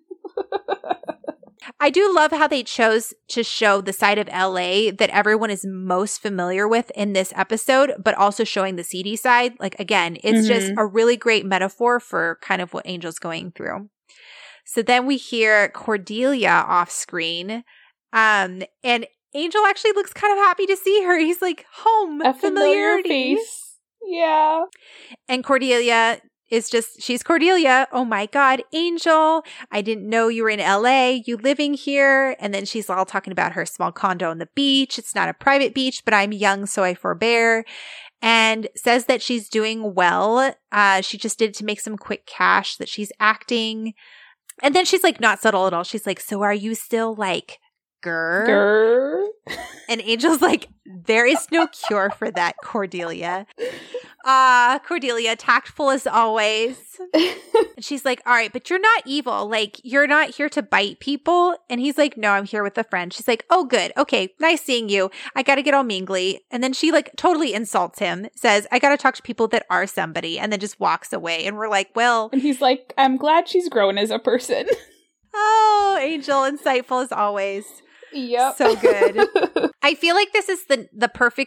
I do love how they chose to show the side of L A that everyone is most familiar with in this episode, but also showing the seedy side. Like, again, it's just Mhm. a really great metaphor for kind of what Angel's going through. So then we hear Cordelia off screen. Um, and Angel actually looks kind of happy to see her. He's like, home, a familiar familiarity. face. Yeah. And Cordelia is just, she's Cordelia. Oh my God, Angel. I didn't know you were in L A. You living here. And then she's all talking about her small condo on the beach. It's not a private beach, but I'm young, so I forbear. And says that she's doing well. Uh, she just did it to make some quick cash, that she's acting. And then she's like, not subtle at all. She's like, so are you still like, grr? Grr. And Angel's like, there is no cure for that, Cordelia. Ah, uh, Cordelia, tactful as always. And she's like, all right, but you're not evil. Like, you're not here to bite people. And he's like, no, I'm here with a friend. She's like, oh, good. Okay, nice seeing you. I got to get all mingly. And then she like totally insults him, says, I got to talk to people that are somebody, and then just walks away. And we're like, well. And he's like, I'm glad she's grown as a person. Oh, Angel, insightful as always. Yep. So good. I feel like this is the the perfectly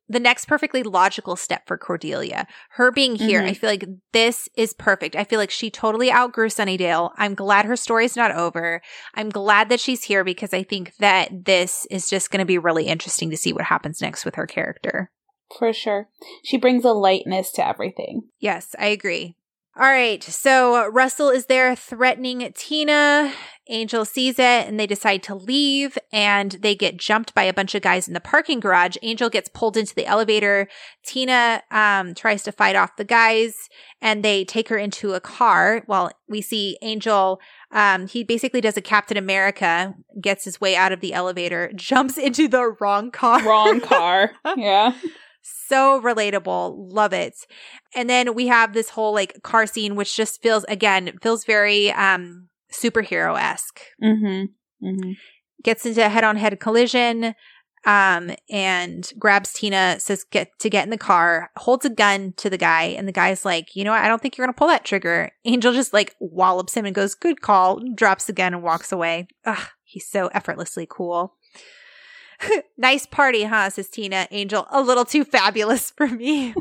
the next perfectly logical step for Cordelia. Her being here, mm-hmm. I feel like this is perfect. I feel like she totally outgrew Sunnydale. I'm glad her story's not over. I'm glad that she's here because I think that this is just going to be really interesting to see what happens next with her character. For sure. She brings a lightness to everything. Yes, I agree. All right, so Russell is there threatening Tina. Angel sees it and they decide to leave and they get jumped by a bunch of guys in the parking garage. Angel gets pulled into the elevator. Tina um, tries to fight off the guys and they take her into a car. Well, we see Angel, um, he basically does a Captain America, gets his way out of the elevator, jumps into the wrong car. Wrong car, yeah. So relatable. Love it. And then we have this whole like car scene, which just feels, again, feels very um, superhero-esque. Mm-hmm. Mm-hmm. Gets into a head-on-head collision um, and grabs Tina, says get to get in the car, holds a gun to the guy. And the guy's like, you know what? I don't think you're going to pull that trigger. Angel just like wallops him and goes, good call, drops the gun and walks away. Ugh, he's so effortlessly cool. Nice party, huh? Says Tina. Angel, a little too fabulous for me.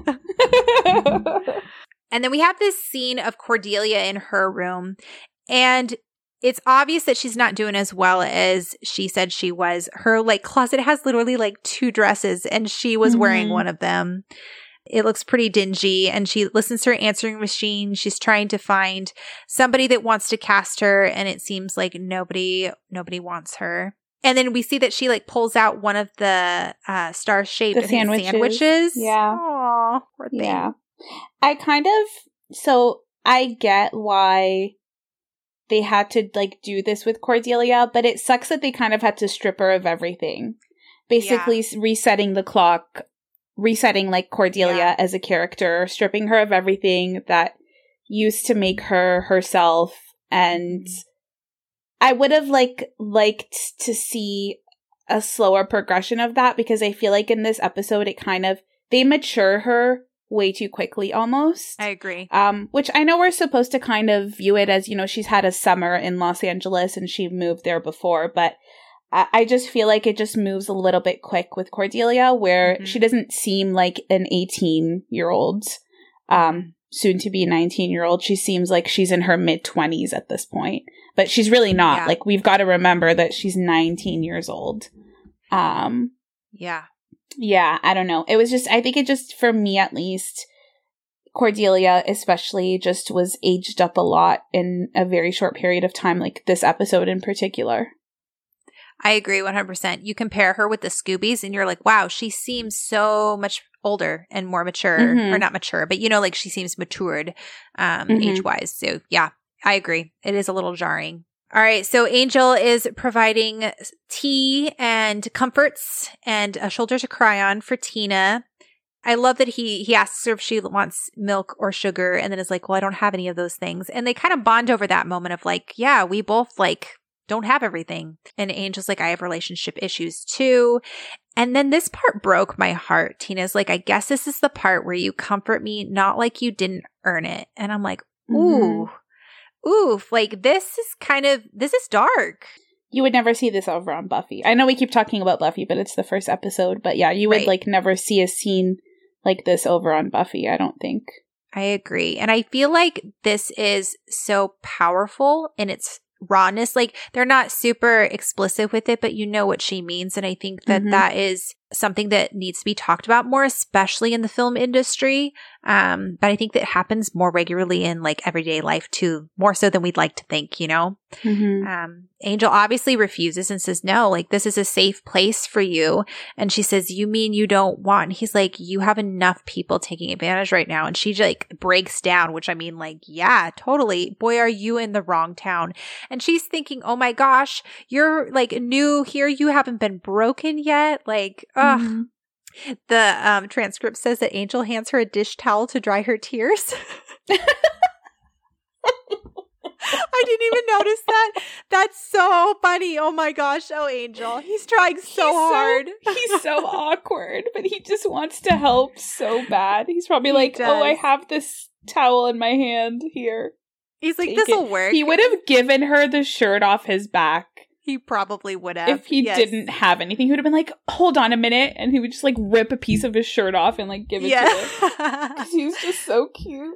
And then we have this scene of Cordelia in her room. And it's obvious that she's not doing as well as she said she was. Her like closet has literally like two dresses and she was mm-hmm. wearing one of them. It looks pretty dingy and she listens to her answering machine. She's trying to find somebody that wants to cast her and it seems like nobody, nobody wants her. And then we see that she like pulls out one of the uh, star-shaped the sandwiches. sandwiches. Yeah. Aww, poor thing. Yeah. I kind of, so I get why they had to like do this with Cordelia, but it sucks that they kind of had to strip her of everything. Basically yeah. resetting the clock, resetting like Cordelia yeah. as a character, stripping her of everything that used to make her herself. And mm-hmm. I would have like liked to see a slower progression of that because I feel like in this episode it kind of they mature her way too quickly almost. I agree. Um, which I know we're supposed to kind of view it as, you know, she's had a summer in Los Angeles and she moved there before, but I, I just feel like it just moves a little bit quick with Cordelia where mm-hmm. she doesn't seem like an eighteen-year-old, um, soon to be nineteen-year-old. She seems like she's in her mid-twenties at this point. But she's really not. Yeah. Like, we've got to remember that she's nineteen years old. Um, yeah. Yeah, I don't know. It was just, I think it just, for me at least, Cordelia especially just was aged up a lot in a very short period of time, like this episode in particular. I agree one hundred percent. You compare her with the Scoobies and you're like, wow, she seems so much older and more mature. Mm-hmm. Or not mature, but you know, like she seems matured um, mm-hmm. age-wise. So, yeah. I agree. It is a little jarring. All right. So Angel is providing tea and comforts and a shoulder to cry on for Tina. I love that he he asks her if she wants milk or sugar and then is like, well, I don't have any of those things. And they kind of bond over that moment of like, yeah, we both like don't have everything. And Angel's like, I have relationship issues too. And then this part broke my heart. Tina's like, I guess this is the part where you comfort me, not like you didn't earn it. And I'm like, ooh. Mm-hmm. Oof, like this is kind of, this is dark. You would never see this over on Buffy. I know we keep talking about Buffy, but it's the first episode. But yeah, you would right. like never see a scene like this over on Buffy, I don't think. I agree. And I feel like this is so powerful in its rawness. Like they're not super explicit with it, but you know what she means. And I think that mm-hmm. that is something that needs to be talked about more, especially in the film industry. Um, but I think that happens more regularly in like everyday life too, more so than we'd like to think, you know? Mm-hmm. Um, Angel obviously refuses and says, no, like this is a safe place for you. And she says, you mean you don't want? And he's like, you have enough people taking advantage right now. And she like breaks down, which I mean like, yeah, totally. Boy, are you in the wrong town. And she's thinking, oh my gosh, you're like new here. You haven't been broken yet. Like, ugh. Mm-hmm. The um, transcript says that Angel hands her a dish towel to dry her tears. I didn't even notice that. That's so funny. Oh my gosh. Oh, Angel. He's trying so he's hard. So, he's so awkward, but he just wants to help so bad. He's probably he like, does. oh, I have this towel in my hand here. He's like, this will work. He would have given her the shirt off his back He probably would have. If he yes. didn't have anything, he would have been like, hold on a minute. And he would just like rip a piece of his shirt off and like give it yeah. to him. Because he was just so cute.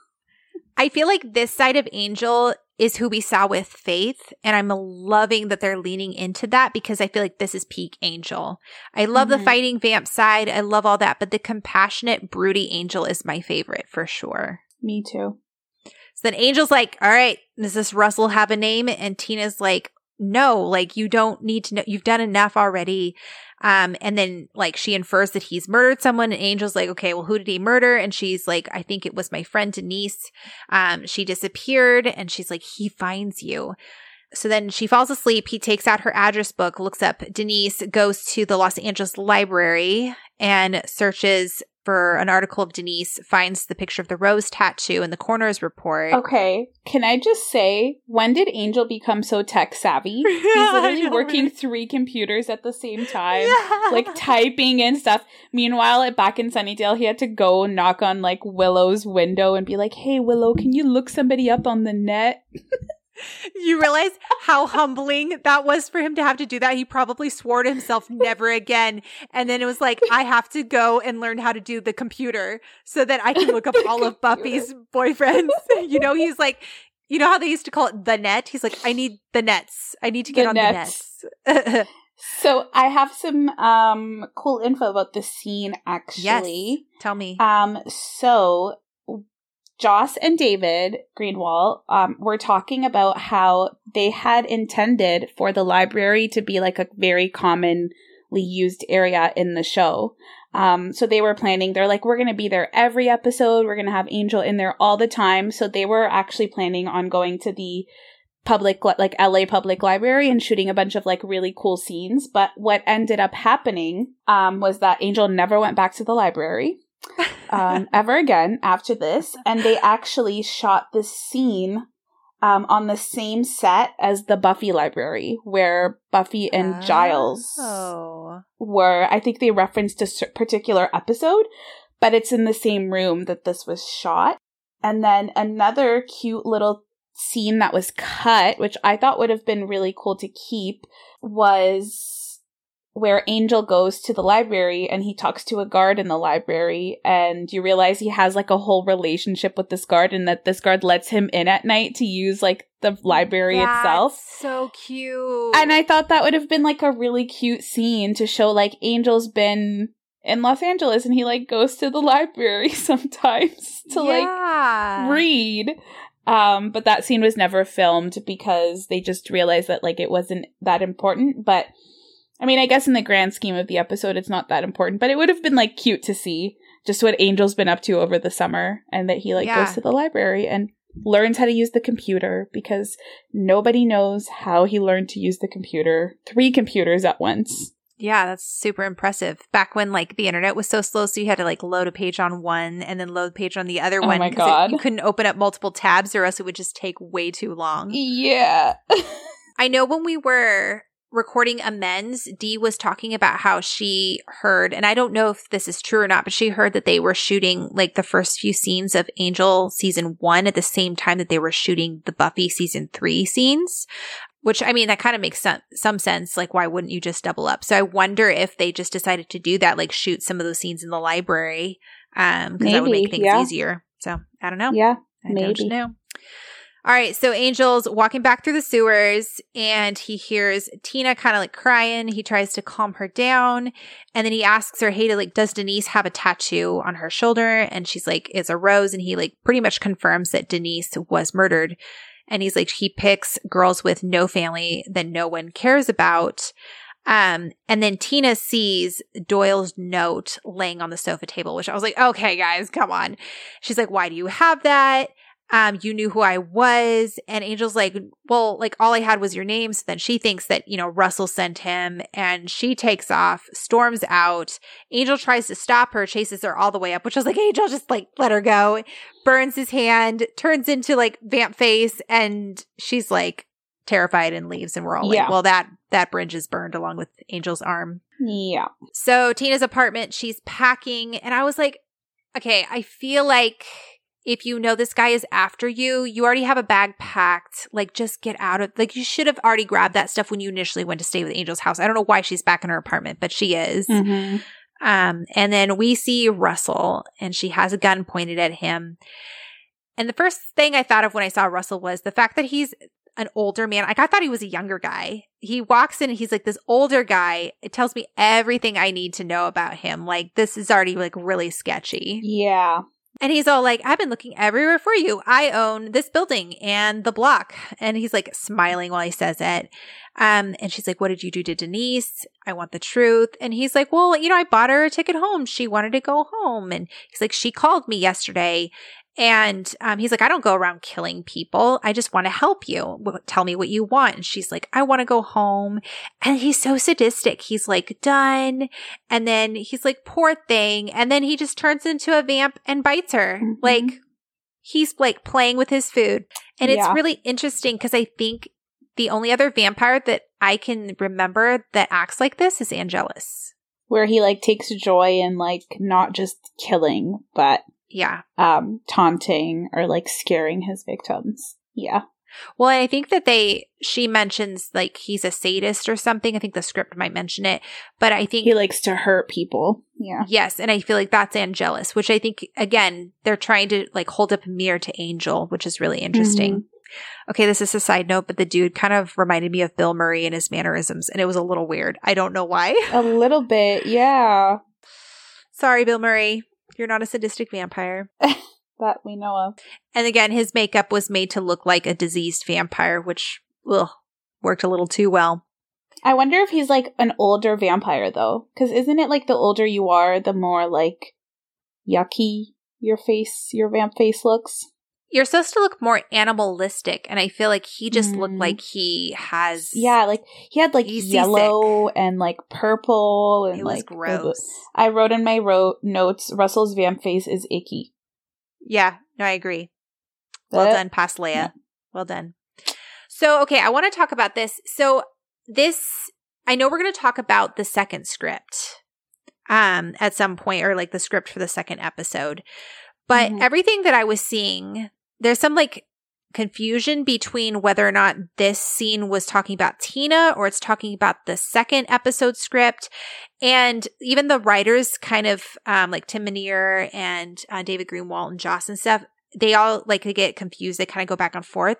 I feel like this side of Angel is who we saw with Faith. And I'm loving that they're leaning into that because I feel like this is peak Angel. I love mm-hmm. the fighting vamp side. I love all that. But the compassionate, broody Angel is my favorite for sure. Me too. So then Angel's like, all right, does this Russell have a name? And Tina's like, no, like you don't need to know. You've done enough already. Um, and then like she infers that he's murdered someone and Angel's like, okay, well, who did he murder? And she's like, I think it was my friend Denise. Um, she disappeared and she's like, he finds you. So then she falls asleep. He takes out her address book, looks up Denise, goes to the Los Angeles library and searches for an article of Denise, finds the picture of the rose tattoo in the coroner's report. Okay. Can I just say, when did Angel become so tech savvy? Yeah, He's literally know, working right? three computers at the same time, Yeah. like typing and stuff. Meanwhile, at back in Sunnydale, he had to go knock on like Willow's window and be like, hey, Willow, can you look somebody up on the net? You realize how humbling that was for him to have to do that? He probably swore to himself never again. And then it was like, I have to go and learn how to do the computer so that I can look up all of Buffy's boyfriends. You know, he's like, you know how they used to call it the net? He's like, I need the nets. I need to get The on nets. the nets. So I have some um cool info about the scene, actually. Yes. Tell me. Um, so Joss and David Greenwald um, were talking about how they had intended for the library to be like a very commonly used area in the show. Um, so they were planning, they're like, we're going to be there every episode. We're going to have Angel in there all the time. So they were actually planning on going to the public, like L A Public Library and shooting a bunch of like really cool scenes. But what ended up happening um, was that Angel never went back to the library. um, ever again after this, and they actually shot this scene um, on the same set as the Buffy library, where Buffy and oh. Giles were. I think they referenced a particular episode, but it's in the same room that this was shot. And then another cute little scene that was cut, which I thought would have been really cool to keep, was where Angel goes to the library and he talks to a guard in the library, and you realize he has like a whole relationship with this guard and that this guard lets him in at night to use like the library That's itself. So cute. And I thought that would have been like a really cute scene to show like Angel's been in Los Angeles and he like goes to the library sometimes to yeah. like read. Um, but that scene was never filmed because they just realized that like it wasn't that important. But I mean, I guess in the grand scheme of the episode, it's not that important, but it would have been like cute to see just what Angel's been up to over the summer and that he like yeah. goes to the library and learns how to use the computer because nobody knows how he learned to use the computer, three computers at once. Yeah, that's super impressive. Back when like the internet was so slow, so you had to like load a page on one and then load a page on the other oh one. Oh my God. It, you couldn't open up multiple tabs or else it would just take way too long. Yeah. I know when we were recording Amends, Dee was talking about how she heard, and I don't know if this is true or not, but she heard that they were shooting like the first few scenes of Angel season one at the same time that they were shooting the Buffy season three scenes, which I mean, that kind of makes some, some sense. Like, why wouldn't you just double up? So I wonder if they just decided to do that, like shoot some of those scenes in the library, um, because that would make things yeah. easier. So I don't know. Yeah, I maybe. don't know. All right, so Angel's walking back through the sewers and he hears Tina kind of like crying. He tries to calm her down and then he asks her, hey, like, does Denise have a tattoo on her shoulder? And she's like, it's a rose. And he like pretty much confirms that Denise was murdered. And he's like, he picks girls with no family that no one cares about. Um, and then Tina sees Doyle's note laying on the sofa table, which I was like, okay, guys, come on. She's like, why do you have that? Um, you knew who I was. And Angel's like, well, like all I had was your name. So then she thinks that, you know, Russell sent him and she takes off, storms out. Angel tries to stop her, chases her all the way up, which I was like, Angel, just like let her go. Burns his hand, turns into like vamp face. And she's like terrified and leaves. And we're all like, yeah. well, that, that bridge is burned along with Angel's arm. Yeah. So Tina's apartment, she's packing. And I was like, okay, I feel like if you know this guy is after you, you already have a bag packed. Like, just get out of, like, you should have already grabbed that stuff when you initially went to stay with Angel's house. I don't know why she's back in her apartment, but she is. Mm-hmm. Um, and then we see Russell, and she has a gun pointed at him. And the first thing I thought of when I saw Russell was the fact that he's an older man. Like, I thought he was a younger guy. He walks in and he's like this older guy. It tells me everything I need to know about him. Like, this is already like really sketchy. Yeah. And he's all like, I've been looking everywhere for you. I own this building and the block. And he's like smiling while he says it. Um, and she's like, what did you do to Denise? I want the truth. And he's like, well, you know, I bought her a ticket home. She wanted to go home. And he's like, she called me yesterday. And um, he's like, I don't go around killing people. I just want to help you. Tell me what you want. And she's like, I want to go home. And he's so sadistic. He's like, done. And then he's like, poor thing. And then he just turns into a vamp and bites her. Mm-hmm. Like, he's like playing with his food. And yeah. It's really interesting because I think the only other vampire that I can remember that acts like this is Angelus. Where he like takes joy in like not just killing, but yeah. Um, taunting or like scaring his victims. Yeah. Well, I think that they, she mentions like he's a sadist or something. I think the script might mention it, but I think he likes to hurt people. Yeah. Yes. And I feel like that's Angelus, which I think, again, they're trying to like hold up a mirror to Angel, which is really interesting. Mm-hmm. Okay. This is a side note, but the dude kind of reminded me of Bill Murray and his mannerisms, and it was a little weird. I don't know why. A little bit. Yeah. Sorry, Bill Murray. You're not a sadistic vampire. That we know of. And again, his makeup was made to look like a diseased vampire, which ugh, worked a little too well. I wonder if he's like an older vampire, though. Because isn't it like the older you are, the more like yucky your face, your vamp face looks? You're supposed to look more animalistic, and I feel like he just mm. looked like he has... Yeah, like, he had, like, yellow sick. and, like, purple, and, it was like... gross. I wrote in my ro- notes, Russell's vamp face is icky. Yeah, no, I agree. Well but, done, past Leia. Yeah. Well done. So, okay, I want to talk about this. So, this... I know we're going to talk about the second script um, at some point, or, like, the script for the second episode. But mm-hmm. everything that I was seeing... There's some like confusion between whether or not this scene was talking about Tina or it's talking about the second episode script. And even the writers kind of um, like Tim Minear and uh, David Greenwalt and Joss and stuff, they all like they get confused. They kind of go back and forth.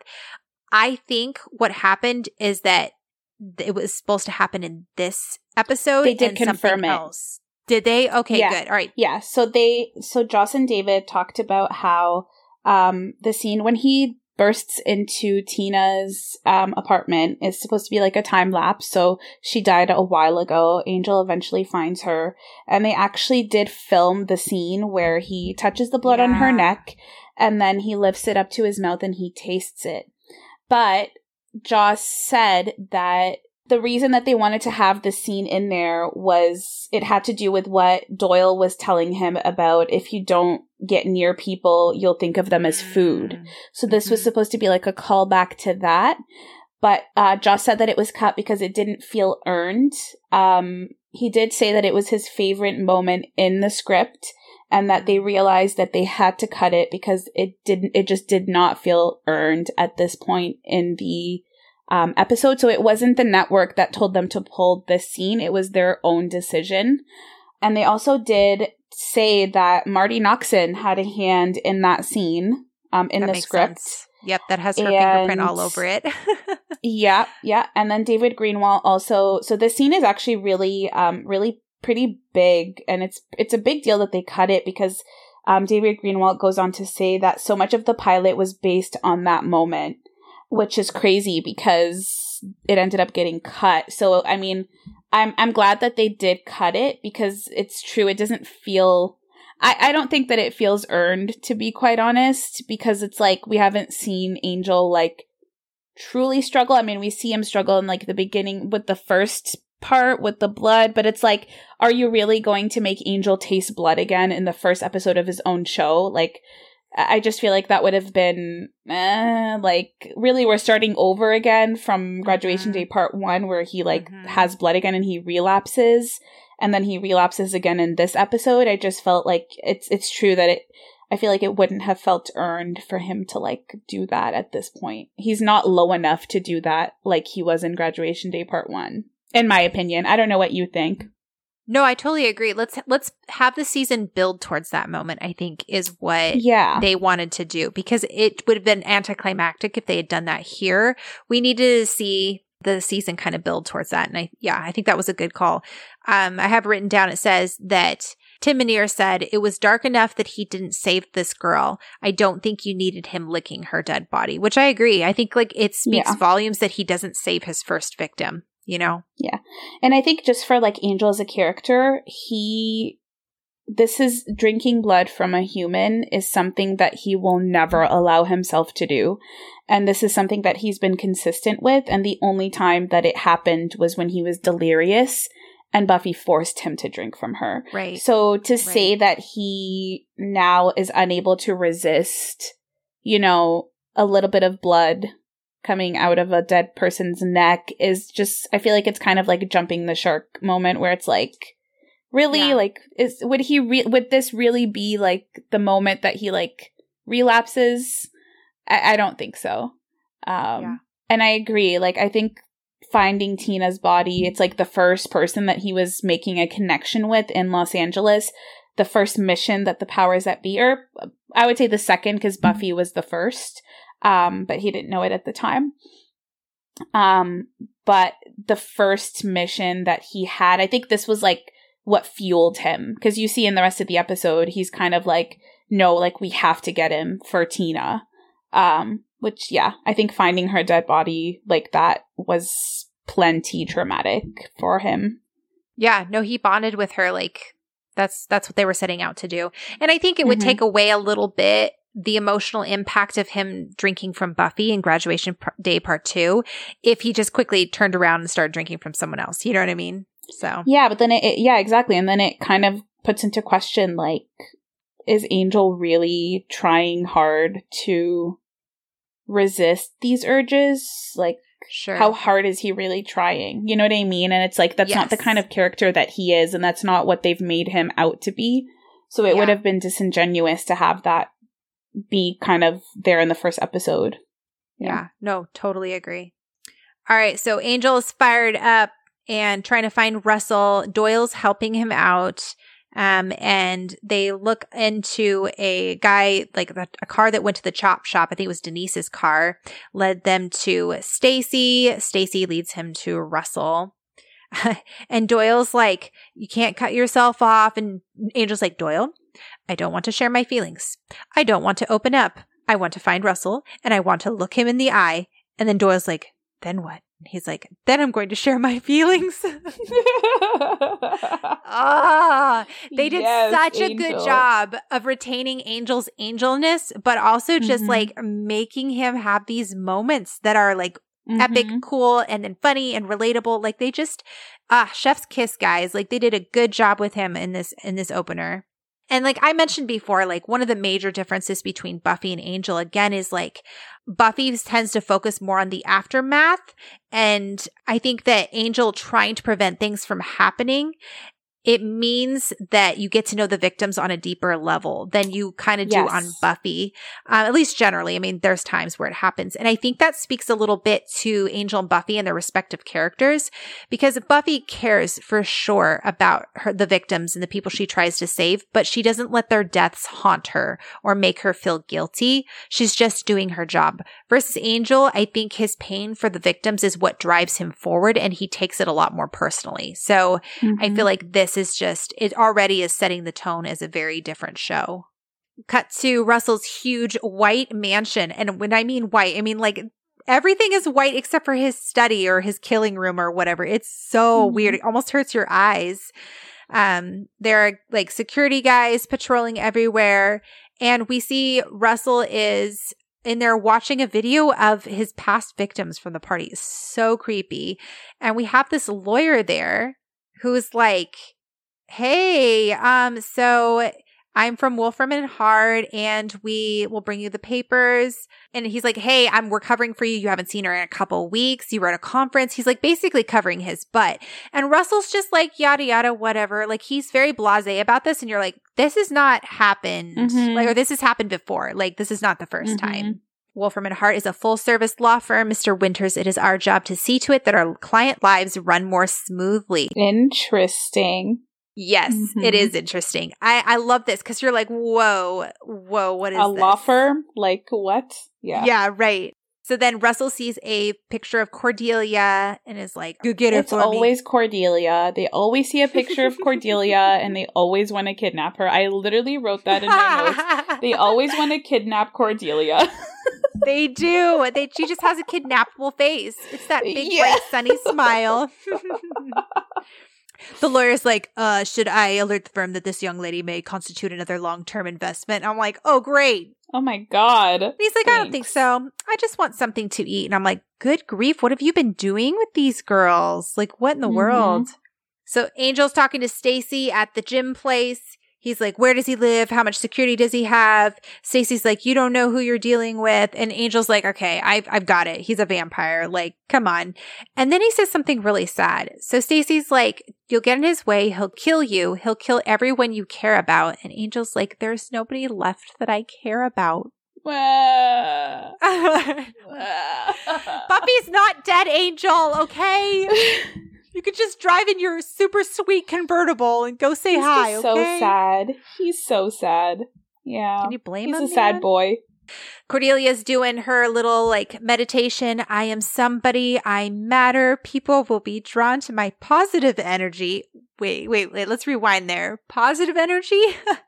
I think what happened is that it was supposed to happen in this episode. They did and confirm it. Else. Did they? Okay, yeah. Good. All right. Yeah. So they, so Joss and David talked about how Um, the scene when he bursts into Tina's um, apartment is supposed to be like a time lapse. So she died a while ago. Angel eventually finds her, and they actually did film the scene where he touches the blood yeah. on her neck, and then he lifts it up to his mouth and he tastes it. But Joss said that the reason that they wanted to have the scene in there was it had to do with what Doyle was telling him about if you don't get near people, you'll think of them as food. So this mm-hmm. was supposed to be like a callback to that. But uh, Joss said that it was cut because it didn't feel earned. Um, he did say that it was his favorite moment in the script and that they realized that they had to cut it because it didn't, it just did not feel earned at this point in the Um, episode. So it wasn't the network that told them to pull this scene. It was their own decision. And they also did say that Marty Noxon had a hand in that scene um, in that the makes script. Sense. Yep, that has her and, fingerprint all over it. yeah, yeah. And then David Greenwalt also. So this scene is actually really, um, really pretty big. And it's it's a big deal that they cut it because um, David Greenwalt goes on to say that so much of the pilot was based on that moment, which is crazy because it ended up getting cut. So, I mean, I'm I'm glad that they did cut it because it's true. It doesn't feel... I, I don't think that it feels earned, to be quite honest, because it's like we haven't seen Angel, like, truly struggle. I mean, we see him struggle in, like, the beginning with the first part with the blood, but it's like, are you really going to make Angel taste blood again in the first episode of his own show? Like, I just feel like that would have been, eh, like, really we're starting over again from Graduation mm-hmm. Day Part one, where he, like, mm-hmm. has blood again and he relapses, and then he relapses again in this episode. I just felt like it's it's true that it, I feel like it wouldn't have felt earned for him to like do that at this point. He's not low enough to do that like he was in Graduation Day Part One, in my opinion. I don't know what you think. No, I totally agree. Let's let's have the season build towards that moment, I think, is what yeah. they wanted to do, because it would have been anticlimactic if they had done that here. We needed to see the season kind of build towards that. And I, yeah, I think that was a good call. Um, I have written down, it says that Tim Minear said, it was dark enough that he didn't save this girl. I don't think you needed him licking her dead body, which I agree. I think like it speaks yeah. volumes that he doesn't save his first victim. You know? Yeah. And I think just for like Angel as a character, he, this is drinking blood from a human is something that he will never allow himself to do. And this is something that he's been consistent with. And the only time that it happened was when he was delirious and Buffy forced him to drink from her. Right. So to right. say that he now is unable to resist, you know, a little bit of blood coming out of a dead person's neck is just, I feel like it's kind of like jumping the shark moment where it's like, really? Yeah. Like, is would he, re- would this really be like the moment that he like relapses? I, I don't think so. Um, yeah. And I agree. Like, I think finding Tina's body, it's like the first person that he was making a connection with in Los Angeles, the first mission that the powers that be, or I would say the second because Buffy was the first. Um, but he didn't know it at the time. Um, but the first mission that he had, I think this was like what fueled him. Because you see in the rest of the episode, he's kind of like, no, like we have to get him for Tina. Um, which, yeah, I think finding her dead body like that was plenty traumatic for him. Yeah, no, he bonded with her. Like that's, that's what they were setting out to do. And I think it would mm-hmm. take away a little bit the emotional impact of him drinking from Buffy in Graduation Day Part Two if he just quickly turned around and started drinking from someone else. You know what I mean? So yeah, but then it, it yeah, exactly. And then it kind of puts into question, like, is Angel really trying hard to resist these urges? Like, sure. How hard is he really trying? You know what I mean? And it's like, that's yes. not the kind of character that he is, and that's not what they've made him out to be. So it yeah. would have been disingenuous to have that be kind of there in the first episode. Yeah. yeah, no, totally agree. All right, so Angel is fired up and trying to find Russell. Doyle's helping him out, um, and they look into a guy, like a, a car that went to the chop shop. I think it was Denise's car, led them to Stacy. Stacy leads him to Russell. And Doyle's like, you can't cut yourself off. And Angel's like, Doyle, I don't want to share my feelings. I don't want to open up. I want to find Russell and I want to look him in the eye. And then Doyle's like, then what? And he's like, then I'm going to share my feelings. Ah, they did yes, such Angel. a good job of retaining Angel's angelness, but also just mm-hmm. like making him have these moments that are like mm-hmm. epic, cool, and then funny and relatable. Like they just, ah, chef's kiss, guys. Like they did a good job with him in this in this opener. And like I mentioned before, like one of the major differences between Buffy and Angel, again, is like Buffy tends to focus more on the aftermath. And I think that Angel trying to prevent things from happening, it means that you get to know the victims on a deeper level than you kind of do yes. on Buffy, uh, at least generally. I mean, there's times where it happens. And I think that speaks a little bit to Angel and Buffy and their respective characters, because Buffy cares for sure about her, the victims and the people she tries to save, but she doesn't let their deaths haunt her or make her feel guilty. She's just doing her job. Versus Angel, I think his pain for the victims is what drives him forward, and he takes it a lot more personally. So mm-hmm. I feel like this is just, it already is setting the tone as a very different show. Cut to Russell's huge white mansion. And when I mean white, I mean like everything is white except for his study or his killing room or whatever. It's so mm-hmm. weird. It almost hurts your eyes. Um, there are like security guys patrolling everywhere. And we see Russell is in there watching a video of his past victims from the party. It's so creepy. And we have this lawyer there who's like, hey, um, so I'm from Wolfram and Hart, and we will bring you the papers. And he's like, hey, I'm we're covering for you. You haven't seen her in a couple weeks. You were at a conference. He's like basically covering his butt. And Russell's just like, yada, yada, whatever. Like, he's very blasé about this. And you're like, this has not happened. Mm-hmm. Like, or this has happened before. Like, this is not the first Mm-hmm. time. Wolfram and Hart is a full-service law firm. Mister Winters, it is our job to see to it that our client lives run more smoothly. Interesting. Yes, Mm-hmm. it is interesting. I, I love this because you're like, whoa, whoa, what is a this? law firm? Like what? Yeah. Yeah, right. So then Russell sees a picture of Cordelia and is like, go get her It's for always me. Cordelia. They always see a picture of Cordelia and they always want to kidnap her. I literally wrote that in my notes. They always want to kidnap Cordelia. They do. They, she just has a kidnappable face. It's that big, Yeah. bright, sunny smile. The lawyer's like, uh, should I alert the firm that this young lady may constitute another long-term investment? I'm like, oh, great. Oh my god. And he's like, I don't think Thanks. so. I just want something to eat. And I'm like, good grief. What have you been doing with these girls? Like, what in the Mhm. world? So Angel's talking to Stacy at the gym place. He's like, where does he live? How much security does he have? Stacy's like, you don't know who you're dealing with. And Angel's like, okay, I've, I've got it. He's a vampire. Like, come on. And then he says something really sad. So Stacy's like, you'll get in his way. He'll kill you. He'll kill everyone you care about. And Angel's like, there's nobody left that I care about. Uh, Buffy's not dead, Angel, okay? You could just drive in your super sweet convertible and go say He's hi, just okay? so sad. He's so sad. Yeah. Can you blame He's him, a sad man? boy. Cordelia's doing her little, like, meditation. I am somebody. I matter. People will be drawn to my positive energy. Wait, wait, wait. Let's rewind there. Positive energy?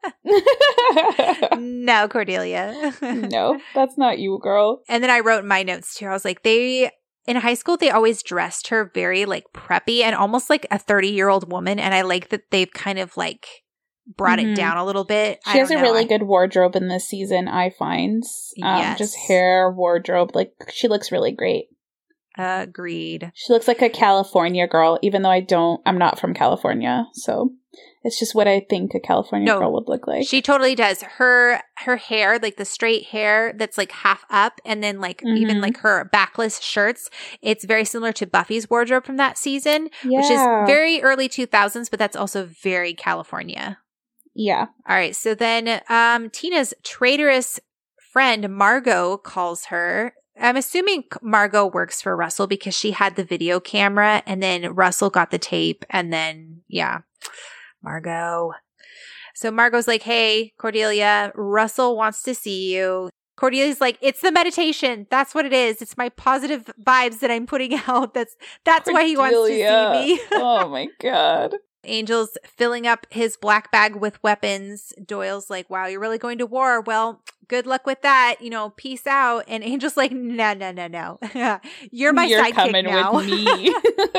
No, Cordelia. No, that's not you, girl. And then I wrote in my notes, too. I was like, they... In high school, they always dressed her very, like, preppy and almost like a thirty-year-old woman. And I like that they've kind of, like, brought Mhm. it down a little bit. She I has a don't know. really I- good wardrobe in this season, I find. Um, Yes. Just hair, wardrobe. Like, she looks really great. Agreed. She looks like a California girl, even though I don't, I'm not from California. So it's just what I think a California No, girl would look like. She totally does. Her her hair, like the straight hair that's like half up, and then like even Mhm. like her backless shirts, it's very similar to Buffy's wardrobe from that season, yeah. which is very early two thousands, but that's also very California. Yeah. All right, so then um, Tina's traitorous friend Margot calls her. I'm assuming Margot works for Russell because she had the video camera, and then Russell got the tape, and then yeah, Margot. So Margot's like, hey, Cordelia, Russell wants to see you. Cordelia's like, it's the meditation. That's what it is. It's my positive vibes that I'm putting out. That's that's why he wants to Cordelia. see me. Oh my god. Angel's filling up his black bag with weapons. Doyle's like, wow, you're really going to war. Well, good luck with that. You know, peace out. And Angel's like, no, no, no, no. You're my You're sidekick coming now. with me.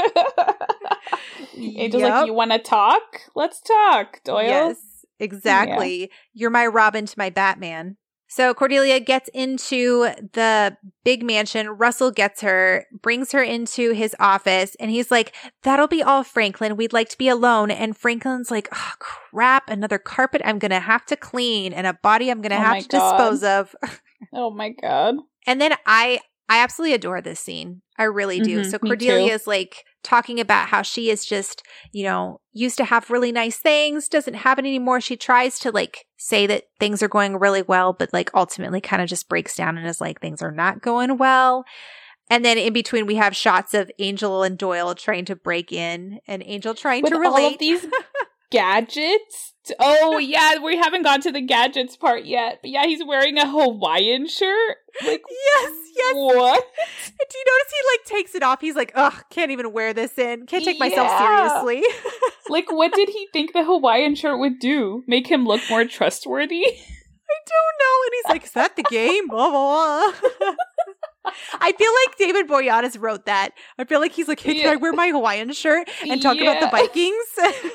Angel's Yep. like, you want to talk? Let's talk, Doyle. Yes, exactly. You're my Robin to my Batman. So Cordelia gets into the big mansion. Russell gets her, brings her into his office, and he's like, that'll be all, Franklin. We'd like to be alone. And Franklin's like, oh, crap, another carpet I'm going to have to clean and a body I'm going to Oh have my to God. dispose of. Oh my god. And then I I absolutely adore this scene. I really do. Mhm, so me Cordelia too. is like talking about how she is just, you know, used to have really nice things, doesn't have it anymore. She tries to like say that things are going really well, but like ultimately kind of just breaks down and is like, things are not going well. And then in between, we have shots of Angel and Doyle trying to break in and Angel trying With to all relate. of these gadgets. Oh yeah, we haven't got to the gadgets part yet. But yeah, he's wearing a Hawaiian shirt. Like Yes, yes. what? Do you notice he like takes it off? He's like, ugh, can't even wear this in. Can't take myself Yeah. seriously. Like what did he think the Hawaiian shirt would do? Make him look more trustworthy? I don't know. And he's like, is that the game? Blah, blah, blah. I feel like David Boreanaz wrote that. I feel like he's like, hey, can Yeah. I wear my Hawaiian shirt and talk about the Yeah. Vikings?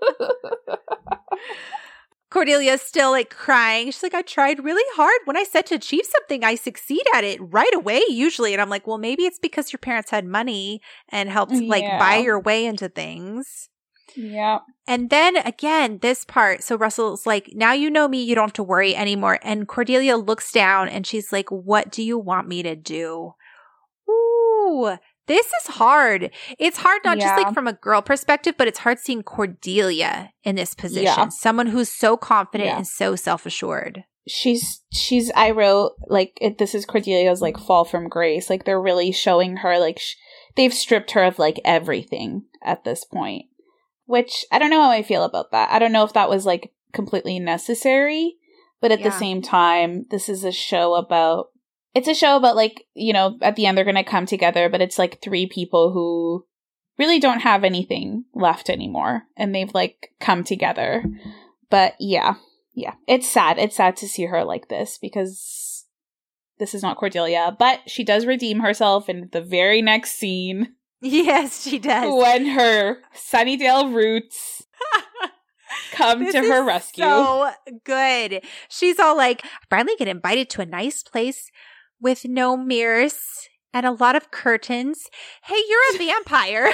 Cordelia's still like crying. She's like, I tried really hard. When I said to achieve something, I succeed at it right away, usually. And I'm like, well, maybe it's because your parents had money and helped like Yeah. buy your way into things. Yeah. And then again, this part. So Russell's like, now you know me. You don't have to worry anymore. And Cordelia looks down and she's like, what do you want me to do? Ooh, this is hard. It's hard not Yeah. just like from a girl perspective, but it's hard seeing Cordelia in this position. Yeah. Someone who's so confident Yeah. and so self-assured. She's, she's, I wrote, like, it, this is Cordelia's, like, fall from grace. Like, they're really showing her, like, sh- they've stripped her of, like, everything at this point. Which, I don't know how I feel about that. I don't know if that was, like, completely necessary. But at Yeah. the same time, this is a show about, it's a show about, like, you know, at the end they're going to come together. But it's, like, three people who really don't have anything left anymore. And they've, like, come together. But, yeah. Yeah, it's sad. It's sad to see her like this because this is not Cordelia, but she does redeem herself in the very next scene. Yes, she does. When her Sunnydale roots come This to her is rescue. So good. She's all like, I finally get invited to a nice place with no mirrors and a lot of curtains. Hey, you're a vampire.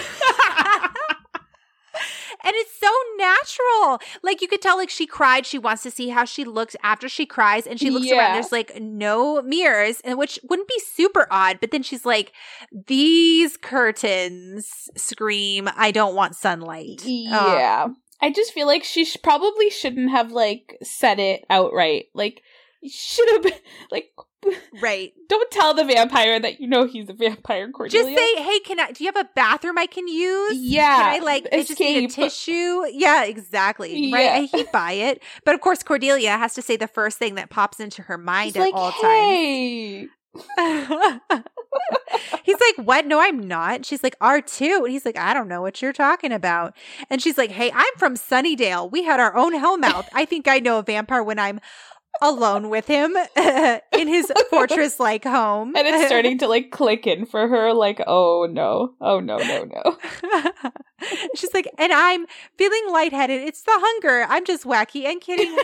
And it's so natural. Like, you could tell, like, she cried. She wants to see how she looks after she cries. And she looks Yeah. around. There's, like, no mirrors, and which wouldn't be super odd. But then she's like, these curtains scream, I don't want sunlight. Oh. Yeah. I just feel like she sh- probably shouldn't have, like, said it outright. Like, should have been, like, Right. don't tell the vampire that you know he's a vampire, Cordelia. Just say, hey, can I, do you have a bathroom I can use? Yeah. Can I, like, I just need a escape. tissue? Yeah, exactly. Right? Yeah. I he'd buy it. But of course, Cordelia has to say the first thing that pops into her mind He's at like, all hey. times. He's like, what? No, I'm not. She's like, R two. And he's like, I don't know what you're talking about. And she's like, hey, I'm from Sunnydale. We had our own Hellmouth. I think I know a vampire when I'm alone with him in his fortress-like home. And it's starting to, like, click in for her, like, oh, no. Oh, no, no, no. She's like, and I'm feeling lightheaded. It's the hunger. I'm just wacky and kidding.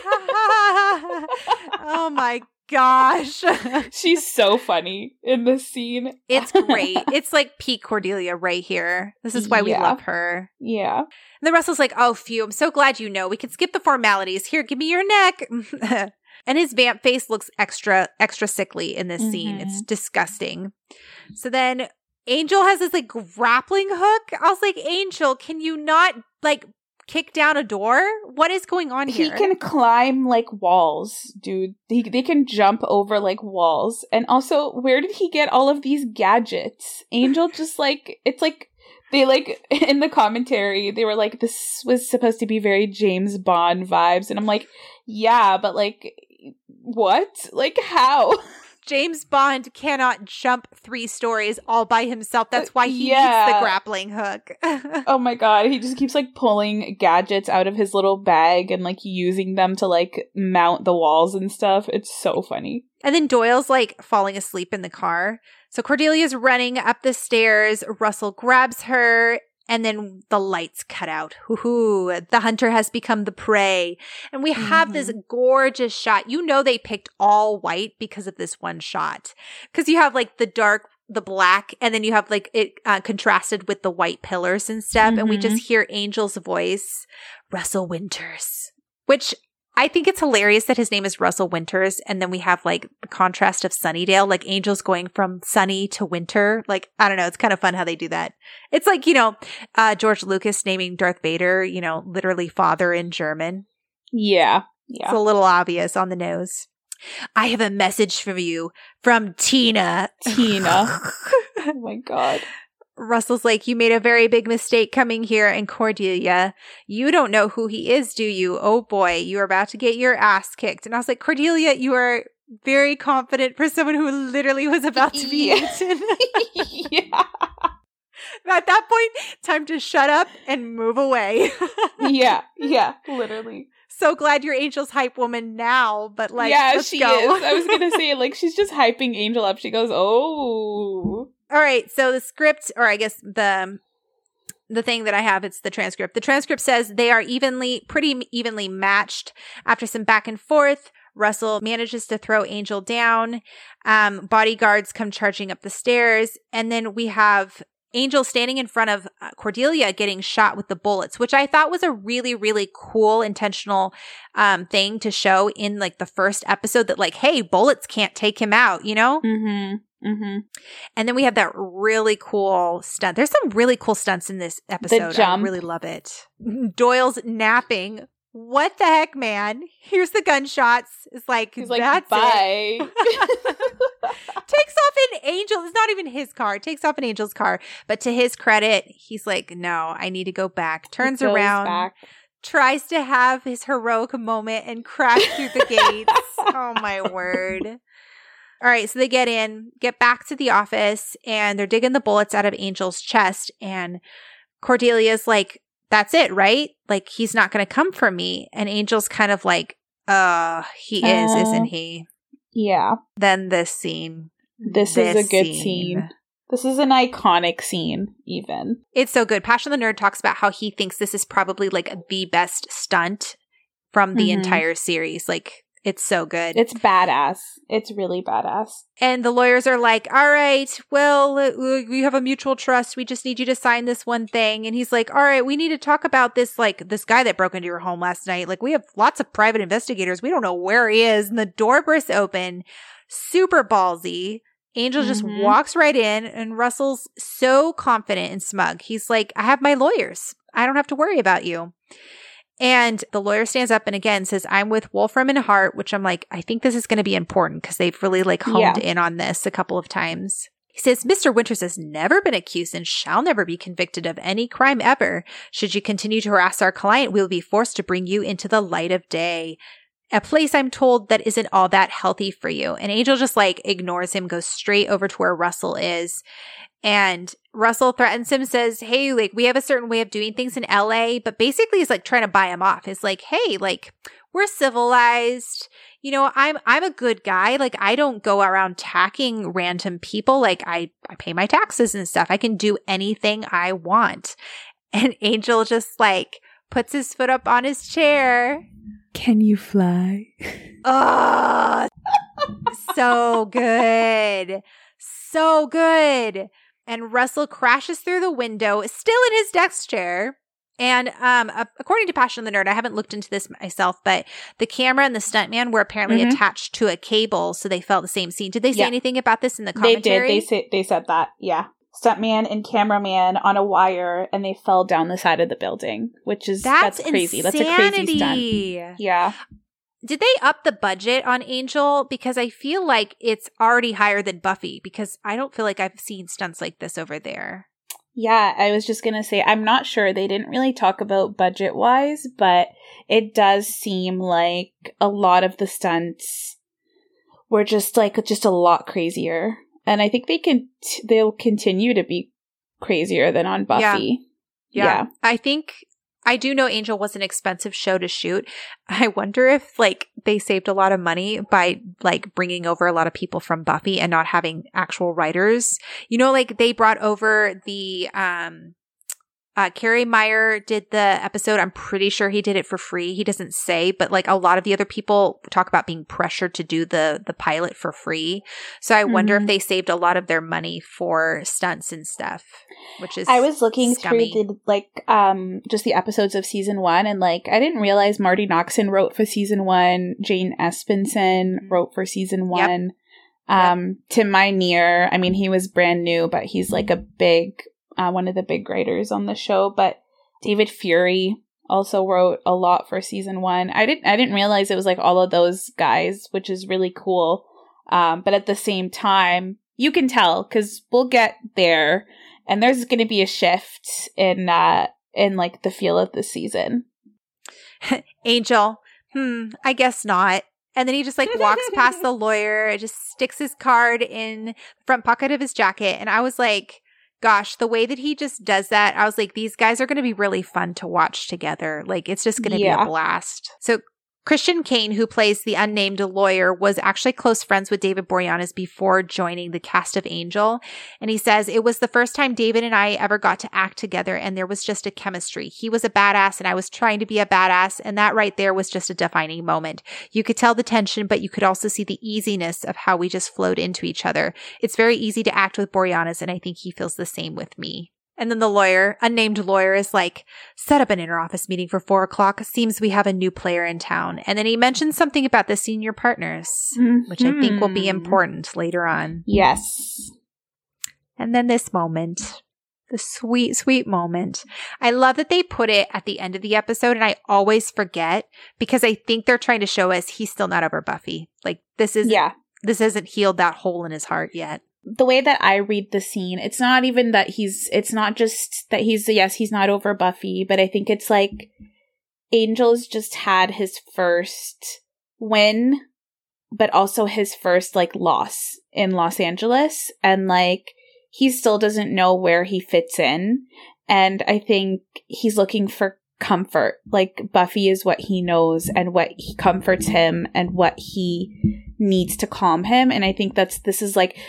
Oh, my gosh. She's so funny in this scene. It's great. It's like peak Cordelia right here. This is why we Yeah. love her. Yeah. And the Russell's like, oh, phew, I'm so glad you know. We can skip the formalities. Here, give me your neck. And his vamp face looks extra, extra sickly in this scene. Mhm. It's disgusting. So then Angel has this like grappling hook. I was like, Angel, can you not like kick down a door? What is going on here? He can climb, like, walls, dude. He, they can jump over, like, walls. And also, where did he get all of these gadgets? Angel just, like, it's like, they, like, in the commentary, they were like, this was supposed to be very James Bond vibes. And I'm like, yeah, but, like, what? Like, how? James Bond cannot jump three stories all by himself. That's why he Yeah. needs the grappling hook. Oh my god, he just keeps, like, pulling gadgets out of his little bag and, like, using them to, like, mount the walls and stuff. It's so funny. And then Doyle's like falling asleep in the car. So Cordelia's running up the stairs. Russell grabs her. And then the lights cut out. Hoo-hoo. The hunter has become the prey. And we have Mhm. this gorgeous shot. You know they picked all white because of this one shot. Because you have like the dark, the black, and then you have like it uh, contrasted with the white pillars and stuff. And we Mhm. just hear Angel's voice, Russell Winters. Which I think it's hilarious that his name is Russell Winters. And then we have like the contrast of Sunnydale, like Angel's going from sunny to winter. Like, I don't know. It's kind of fun how they do that. It's like, you know, uh, George Lucas naming Darth Vader, you know, literally father in German. Yeah. It's Yeah. a little obvious on the nose. I have a message for you from Tina. Tina. Oh my god. Russell's like, you made a very big mistake coming here. And Cordelia, you don't know who he is, do you? Oh boy, you're about to get your ass kicked. And I was like, Cordelia, you are very confident for someone who literally was about to be Yeah. eaten. Yeah. At that point, time to shut up and move away. Yeah. Yeah. Literally. So glad you're Angel's hype woman now, but like, yeah, let's she go. is. I was gonna say, like, she's just hyping Angel up. She goes, oh. All right, so the script, or I guess the the thing that I have, it's the transcript. The transcript says they are evenly, pretty evenly matched. After some back and forth, Russell manages to throw Angel down. Um, bodyguards come charging up the stairs, and then we have Angel standing in front of uh, Cordelia getting shot with the bullets, which I thought was a really, really cool intentional um, thing to show in like the first episode that like, hey, bullets can't take him out, you know? Mm-hmm. Mm-hmm. And then we have that really cool stunt. There's some really cool stunts in this episode. I really love it. Doyle's napping. What the heck, man? Here's the gunshots. It's like, He's like, that's bye. it. Takes off an Angel. It's not even his car. It takes off an Angel's car. But to his credit, he's like, no, I need to go back. Turns around, back. Tries to have his heroic moment and crash through the gates. Oh, my word. All right, so they get in, get back to the office, and they're digging the bullets out of Angel's chest. And Cordelia's like, that's it, right? Like, he's not going to come for me. And Angel's kind of like, uh, he is, uh, isn't he? Yeah. Then this scene. This, this is a good scene. scene. This is an iconic scene, even. It's so good. Passion the Nerd talks about how he thinks this is probably like the best stunt from the mm-hmm. entire series. Like, it's so good. It's badass. It's really badass. And the lawyers are like, all right, well, we have a mutual trust. We just need you to sign this one thing. And he's like, all right, we need to talk about this, like this guy that broke into your home last night. Like, we have lots of private investigators. We don't know where he is. And the door bursts open. Super ballsy. Angel mm-hmm. just walks right in, and Russell's so confident and smug. He's like, I have my lawyers. I don't have to worry about you. And the lawyer stands up and again says, I'm with Wolfram and Hart, which I'm like, I think this is going to be important because they've really like honed yeah. in on this a couple of times. He says, Mister Winters has never been accused and shall never be convicted of any crime ever. Should you continue to harass our client, we will be forced to bring you into the light of day. A place I'm told that isn't all that healthy for you. And Angel just like ignores him, goes straight over to where Russell is. And Russell threatens him, says, hey, like, we have a certain way of doing things in L A, but basically he's like trying to buy him off. It's like, hey, like, we're civilized. You know, I'm, I'm a good guy. Like, I don't go around attacking random people. Like, I, I pay my taxes and stuff. I can do anything I want. And Angel just like puts his foot up on his chair. Can you fly? Oh, so good. So good. And Russell crashes through the window, still in his desk chair. And um, uh, according to Passion the Nerd, I haven't looked into this myself, but the camera and the stuntman were apparently mm-hmm. attached to a cable, so they felt the same scene. Did they say yeah. anything about this in the commentary? They did. They, say, they said that, yeah. Stuntman and cameraman on a wire, and they fell down the side of the building, which is that's, that's crazy. Insanity. That's a crazy stunt. Yeah. Did they up the budget on Angel? Because I feel like it's already higher than Buffy, because I don't feel like I've seen stunts like this over there. Yeah, I was just going to say, I'm not sure. They didn't really talk about budget-wise, but it does seem like a lot of the stunts were just like just a lot crazier. And I think they can t- they'll continue to be crazier than on Buffy. Yeah. yeah. yeah. I think I do know Angel was an expensive show to shoot. I wonder if like they saved a lot of money by like bringing over a lot of people from Buffy and not having actual writers. You know, like they brought over the um Uh, Kerry Meyer did the episode. I'm pretty sure he did it for free. He doesn't say, but like a lot of the other people talk about being pressured to do the the pilot for free. So I mm-hmm. wonder if they saved a lot of their money for stunts and stuff, which is I was looking scummy. through the like um just the episodes of season one, and like I didn't realize Marty Noxon wrote for season one. Jane Espenson mm-hmm. wrote for season one. Yep. Um, yep. Tim Minear, I mean, he was brand new, but he's like a big. Uh, one of the big writers on the show, but David Fury also wrote a lot for season one. I didn't I didn't realize it was like all of those guys, which is really cool. Um, but at the same time, you can tell because we'll get there, and there's going to be a shift in uh, in like the feel of the season. Angel, hmm, I guess not. And then he just like walks past the lawyer, just sticks his card in the front pocket of his jacket, and I was like. Gosh, the way that he just does that, I was like, these guys are going to be really fun to watch together. Like, it's just going to yeah. be a blast. So Christian Kane, who plays the unnamed lawyer, was actually close friends with David Boreanaz before joining the cast of Angel. And he says, it was the first time David and I ever got to act together, and there was just a chemistry. He was a badass, and I was trying to be a badass, and that right there was just a defining moment. You could tell the tension, but you could also see the easiness of how we just flowed into each other. It's very easy to act with Boreanaz, and I think he feels the same with me. And then the lawyer, unnamed lawyer, is like, set up an interoffice meeting for four o'clock. Seems we have a new player in town. And then he mentions something about the senior partners, mm-hmm. which I think will be important later on. Yes. And then this moment, the sweet, sweet moment. I love that they put it at the end of the episode, and I always forget because I think they're trying to show us he's still not over Buffy. Like, this is, yeah. this hasn't healed that hole in his heart yet. The way that I read the scene, it's not even that he's, it's not just that he's, yes, he's not over Buffy, but I think it's like Angel's just had his first win, but also his first like loss in Los Angeles. And like, he still doesn't know where he fits in. And I think he's looking for comfort. Like Buffy is what he knows and what he comforts him and what he needs to calm him. And I think that's, this is like,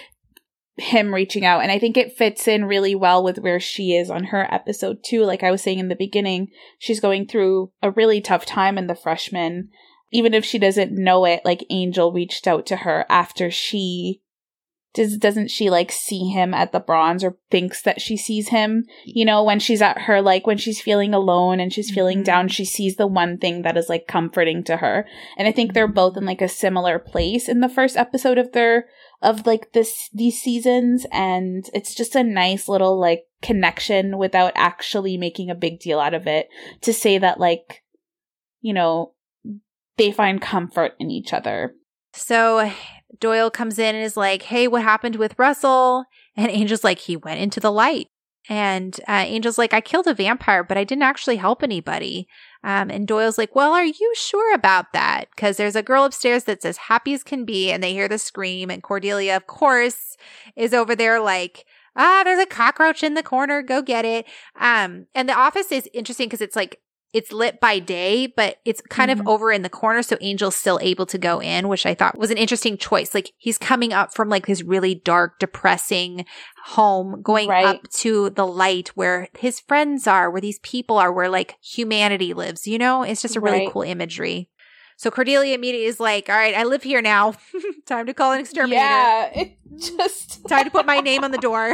him reaching out, and I think it fits in really well with where she is on her episode too. Like I was saying in the beginning, she's going through a really tough time in The Freshman. Even if she doesn't know it, like Angel reached out to her after she does doesn't she like see him at the Bronze, or thinks that she sees him, you know, when she's at her, like when she's feeling alone and she's feeling mm-hmm. down, she sees the one thing that is like comforting to her. And I think they're both in like a similar place in the first episode of their of like this these seasons, and it's just a nice little like connection without actually making a big deal out of it, to say that like, you know, they find comfort in each other. So Doyle comes in and is like, hey, what happened with Russell? And Angel's like, he went into the light. And uh, Angel's like, I killed a vampire, but I didn't actually help anybody. Um, and Doyle's like, well, are you sure about that? Because there's a girl upstairs that's as happy as can be, and they hear the scream. And Cordelia, of course, is over there like, ah, there's a cockroach in the corner. Go get it. Um, and the office is interesting because it's like, it's lit by day, but it's kind mm-hmm. of over in the corner, so Angel's still able to go in, which I thought was an interesting choice. Like, he's coming up from like his really dark, depressing home, going right. up to the light where his friends are, where these people are, where like humanity lives, you know? It's just a really right. cool imagery. So Cordelia immediately is like, all right, I live here now. Time to call an exterminator. Yeah, it just... Time to put my name on the door.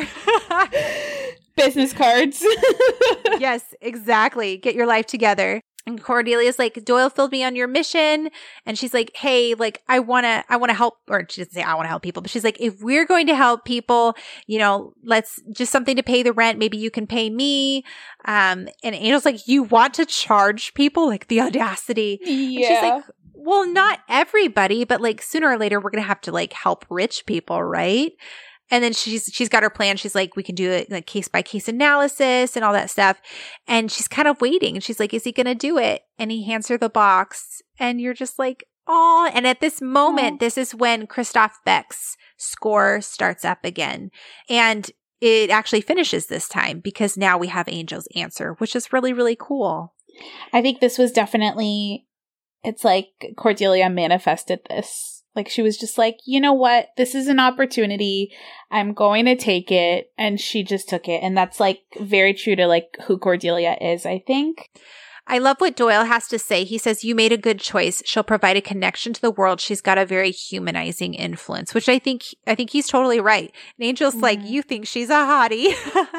Business cards. Yes, exactly. Get your life together. And Cordelia's like, Doyle filled me on your mission. And she's like, hey, like, I want to, I want to help, or she doesn't say I want to help people, but she's like, if we're going to help people, you know, let's just something to pay the rent. Maybe you can pay me. Um, and Angel's like, you want to charge people? Like, the audacity. Yeah. And she's like, well, not everybody, but like sooner or later, we're going to have to like help rich people, right? And then she's she's got her plan. She's like, we can do it like case by case analysis and all that stuff. And she's kind of waiting. And she's like, is he going to do it? And he hands her the box. And you're just like, oh. And at this moment, Aww. This is when Christoph Beck's score starts up again. And it actually finishes this time because now we have Angel's answer, which is really, really cool. I think this was definitely, it's like Cordelia manifested this. Like, she was just like, you know what? This is an opportunity. I'm going to take it. And she just took it. And that's, like, very true to, like, who Cordelia is, I think. I love what Doyle has to say. He says, you made a good choice. She'll provide a connection to the world. She's got a very humanizing influence, which I think I think he's totally right. And Angel's mm. like, you think she's a hottie.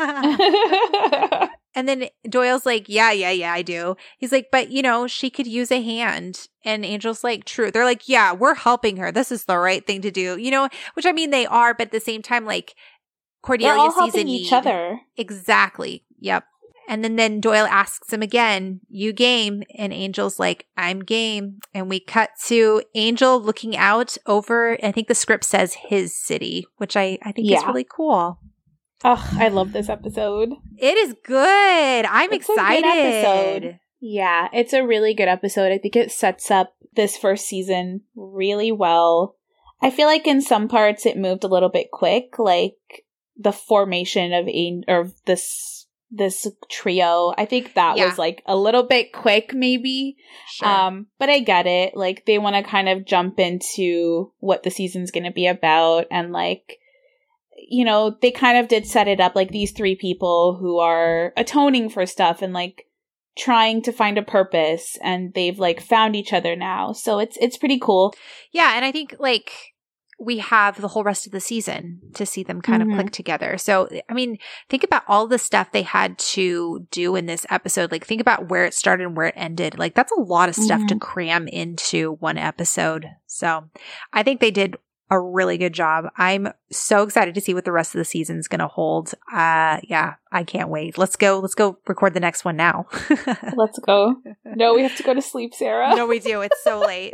And then Doyle's like, yeah, yeah, yeah, I do. He's like, but, you know, she could use a hand. And Angel's like, true. They're like, yeah, we're helping her. This is the right thing to do. You know, which I mean, they are. But at the same time, like, Cordelia They're all sees helping a need. each other. Exactly. Yep. And then, then Doyle asks him again, you game? And Angel's like, I'm game. And we cut to Angel looking out over, I think the script says his city, which I, I think yeah. is really cool. Oh, I love this episode. It is good. I'm it's excited. A good episode. Yeah, it's a really good episode. I think it sets up this first season really well. I feel like in some parts it moved a little bit quick, like the formation of a- or this this trio. I think that Yeah. was like a little bit quick maybe. Sure. Um, but I get it. Like they want to kind of jump into what the season's going to be about, and like, you know, they kind of did set it up like these three people who are atoning for stuff and like trying to find a purpose, and they've like found each other now. So it's it's pretty cool. Yeah, and I think like we have the whole rest of the season to see them kind Mhm. of click together. So, I mean, think about all the stuff they had to do in this episode. Like, think about where it started and where it ended. Like, that's a lot of stuff to Mhm. cram into one episode. So, I think they did a really good job. I'm so excited to see what the rest of the season's going to hold. Uh, yeah, I can't wait. Let's go. Let's go record the next one now. Let's go. No, we have to go to sleep, Sarah. No, we do. It's so late.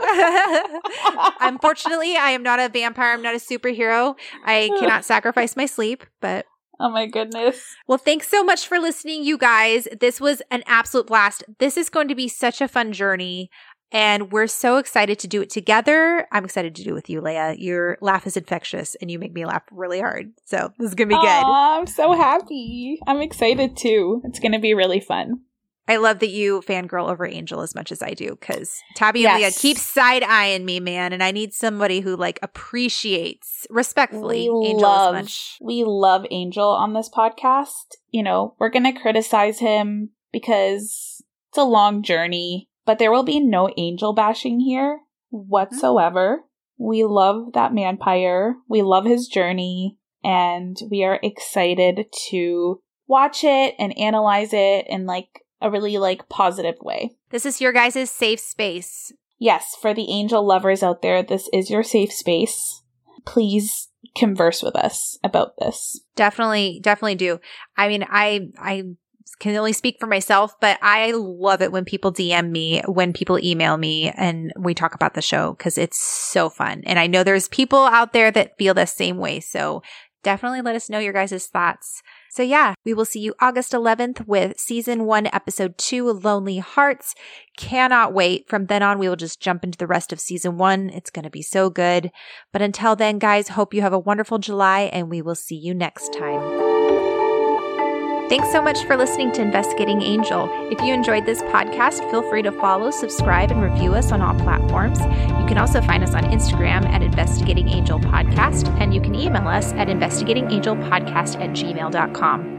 Unfortunately, I am not a vampire. I'm not a superhero. I cannot sacrifice my sleep, but Oh my goodness. well, thanks so much for listening, you guys. This was an absolute blast. This is going to be such a fun journey, and we're so excited to do it together. I'm excited to do it with you, Leia. Your laugh is infectious, and you make me laugh really hard. So this is going to be good. Aw, I'm so happy. I'm excited too. It's going to be really fun. I love that you fangirl over Angel as much as I do, because Tabby and Yes. Leah keep side-eyeing me, man, and I need somebody who, like, appreciates, respectfully, We Angel love, as much. we love Angel on this podcast. You know, we're going to criticize him because it's a long journey, but there will be no Angel bashing here whatsoever. We love that vampire. We love his journey, and we are excited to watch it and analyze it in like a really like positive way. This is your guys' safe space. Yes, for the Angel lovers out there, this is your safe space. Please converse with us about this. Definitely, definitely do. I mean, I I can only speak for myself, but I love it when people D M me, when people email me, and we talk about the show, because it's so fun. And I know there's people out there that feel the same way. So definitely let us know your guys' thoughts. So yeah, we will see you August eleventh with season one, episode two, Lonely Hearts. Cannot wait. From then on, we will just jump into the rest of season one. It's going to be so good. But until then, guys, hope you have a wonderful July, and we will see you next time. Thanks so much for listening to Investigating Angel. If you enjoyed this podcast, feel free to follow, subscribe, and review us on all platforms. You can also find us on Instagram at Investigating Angel Podcast, and you can email us at investigatingangelpodcast at gmail dot com.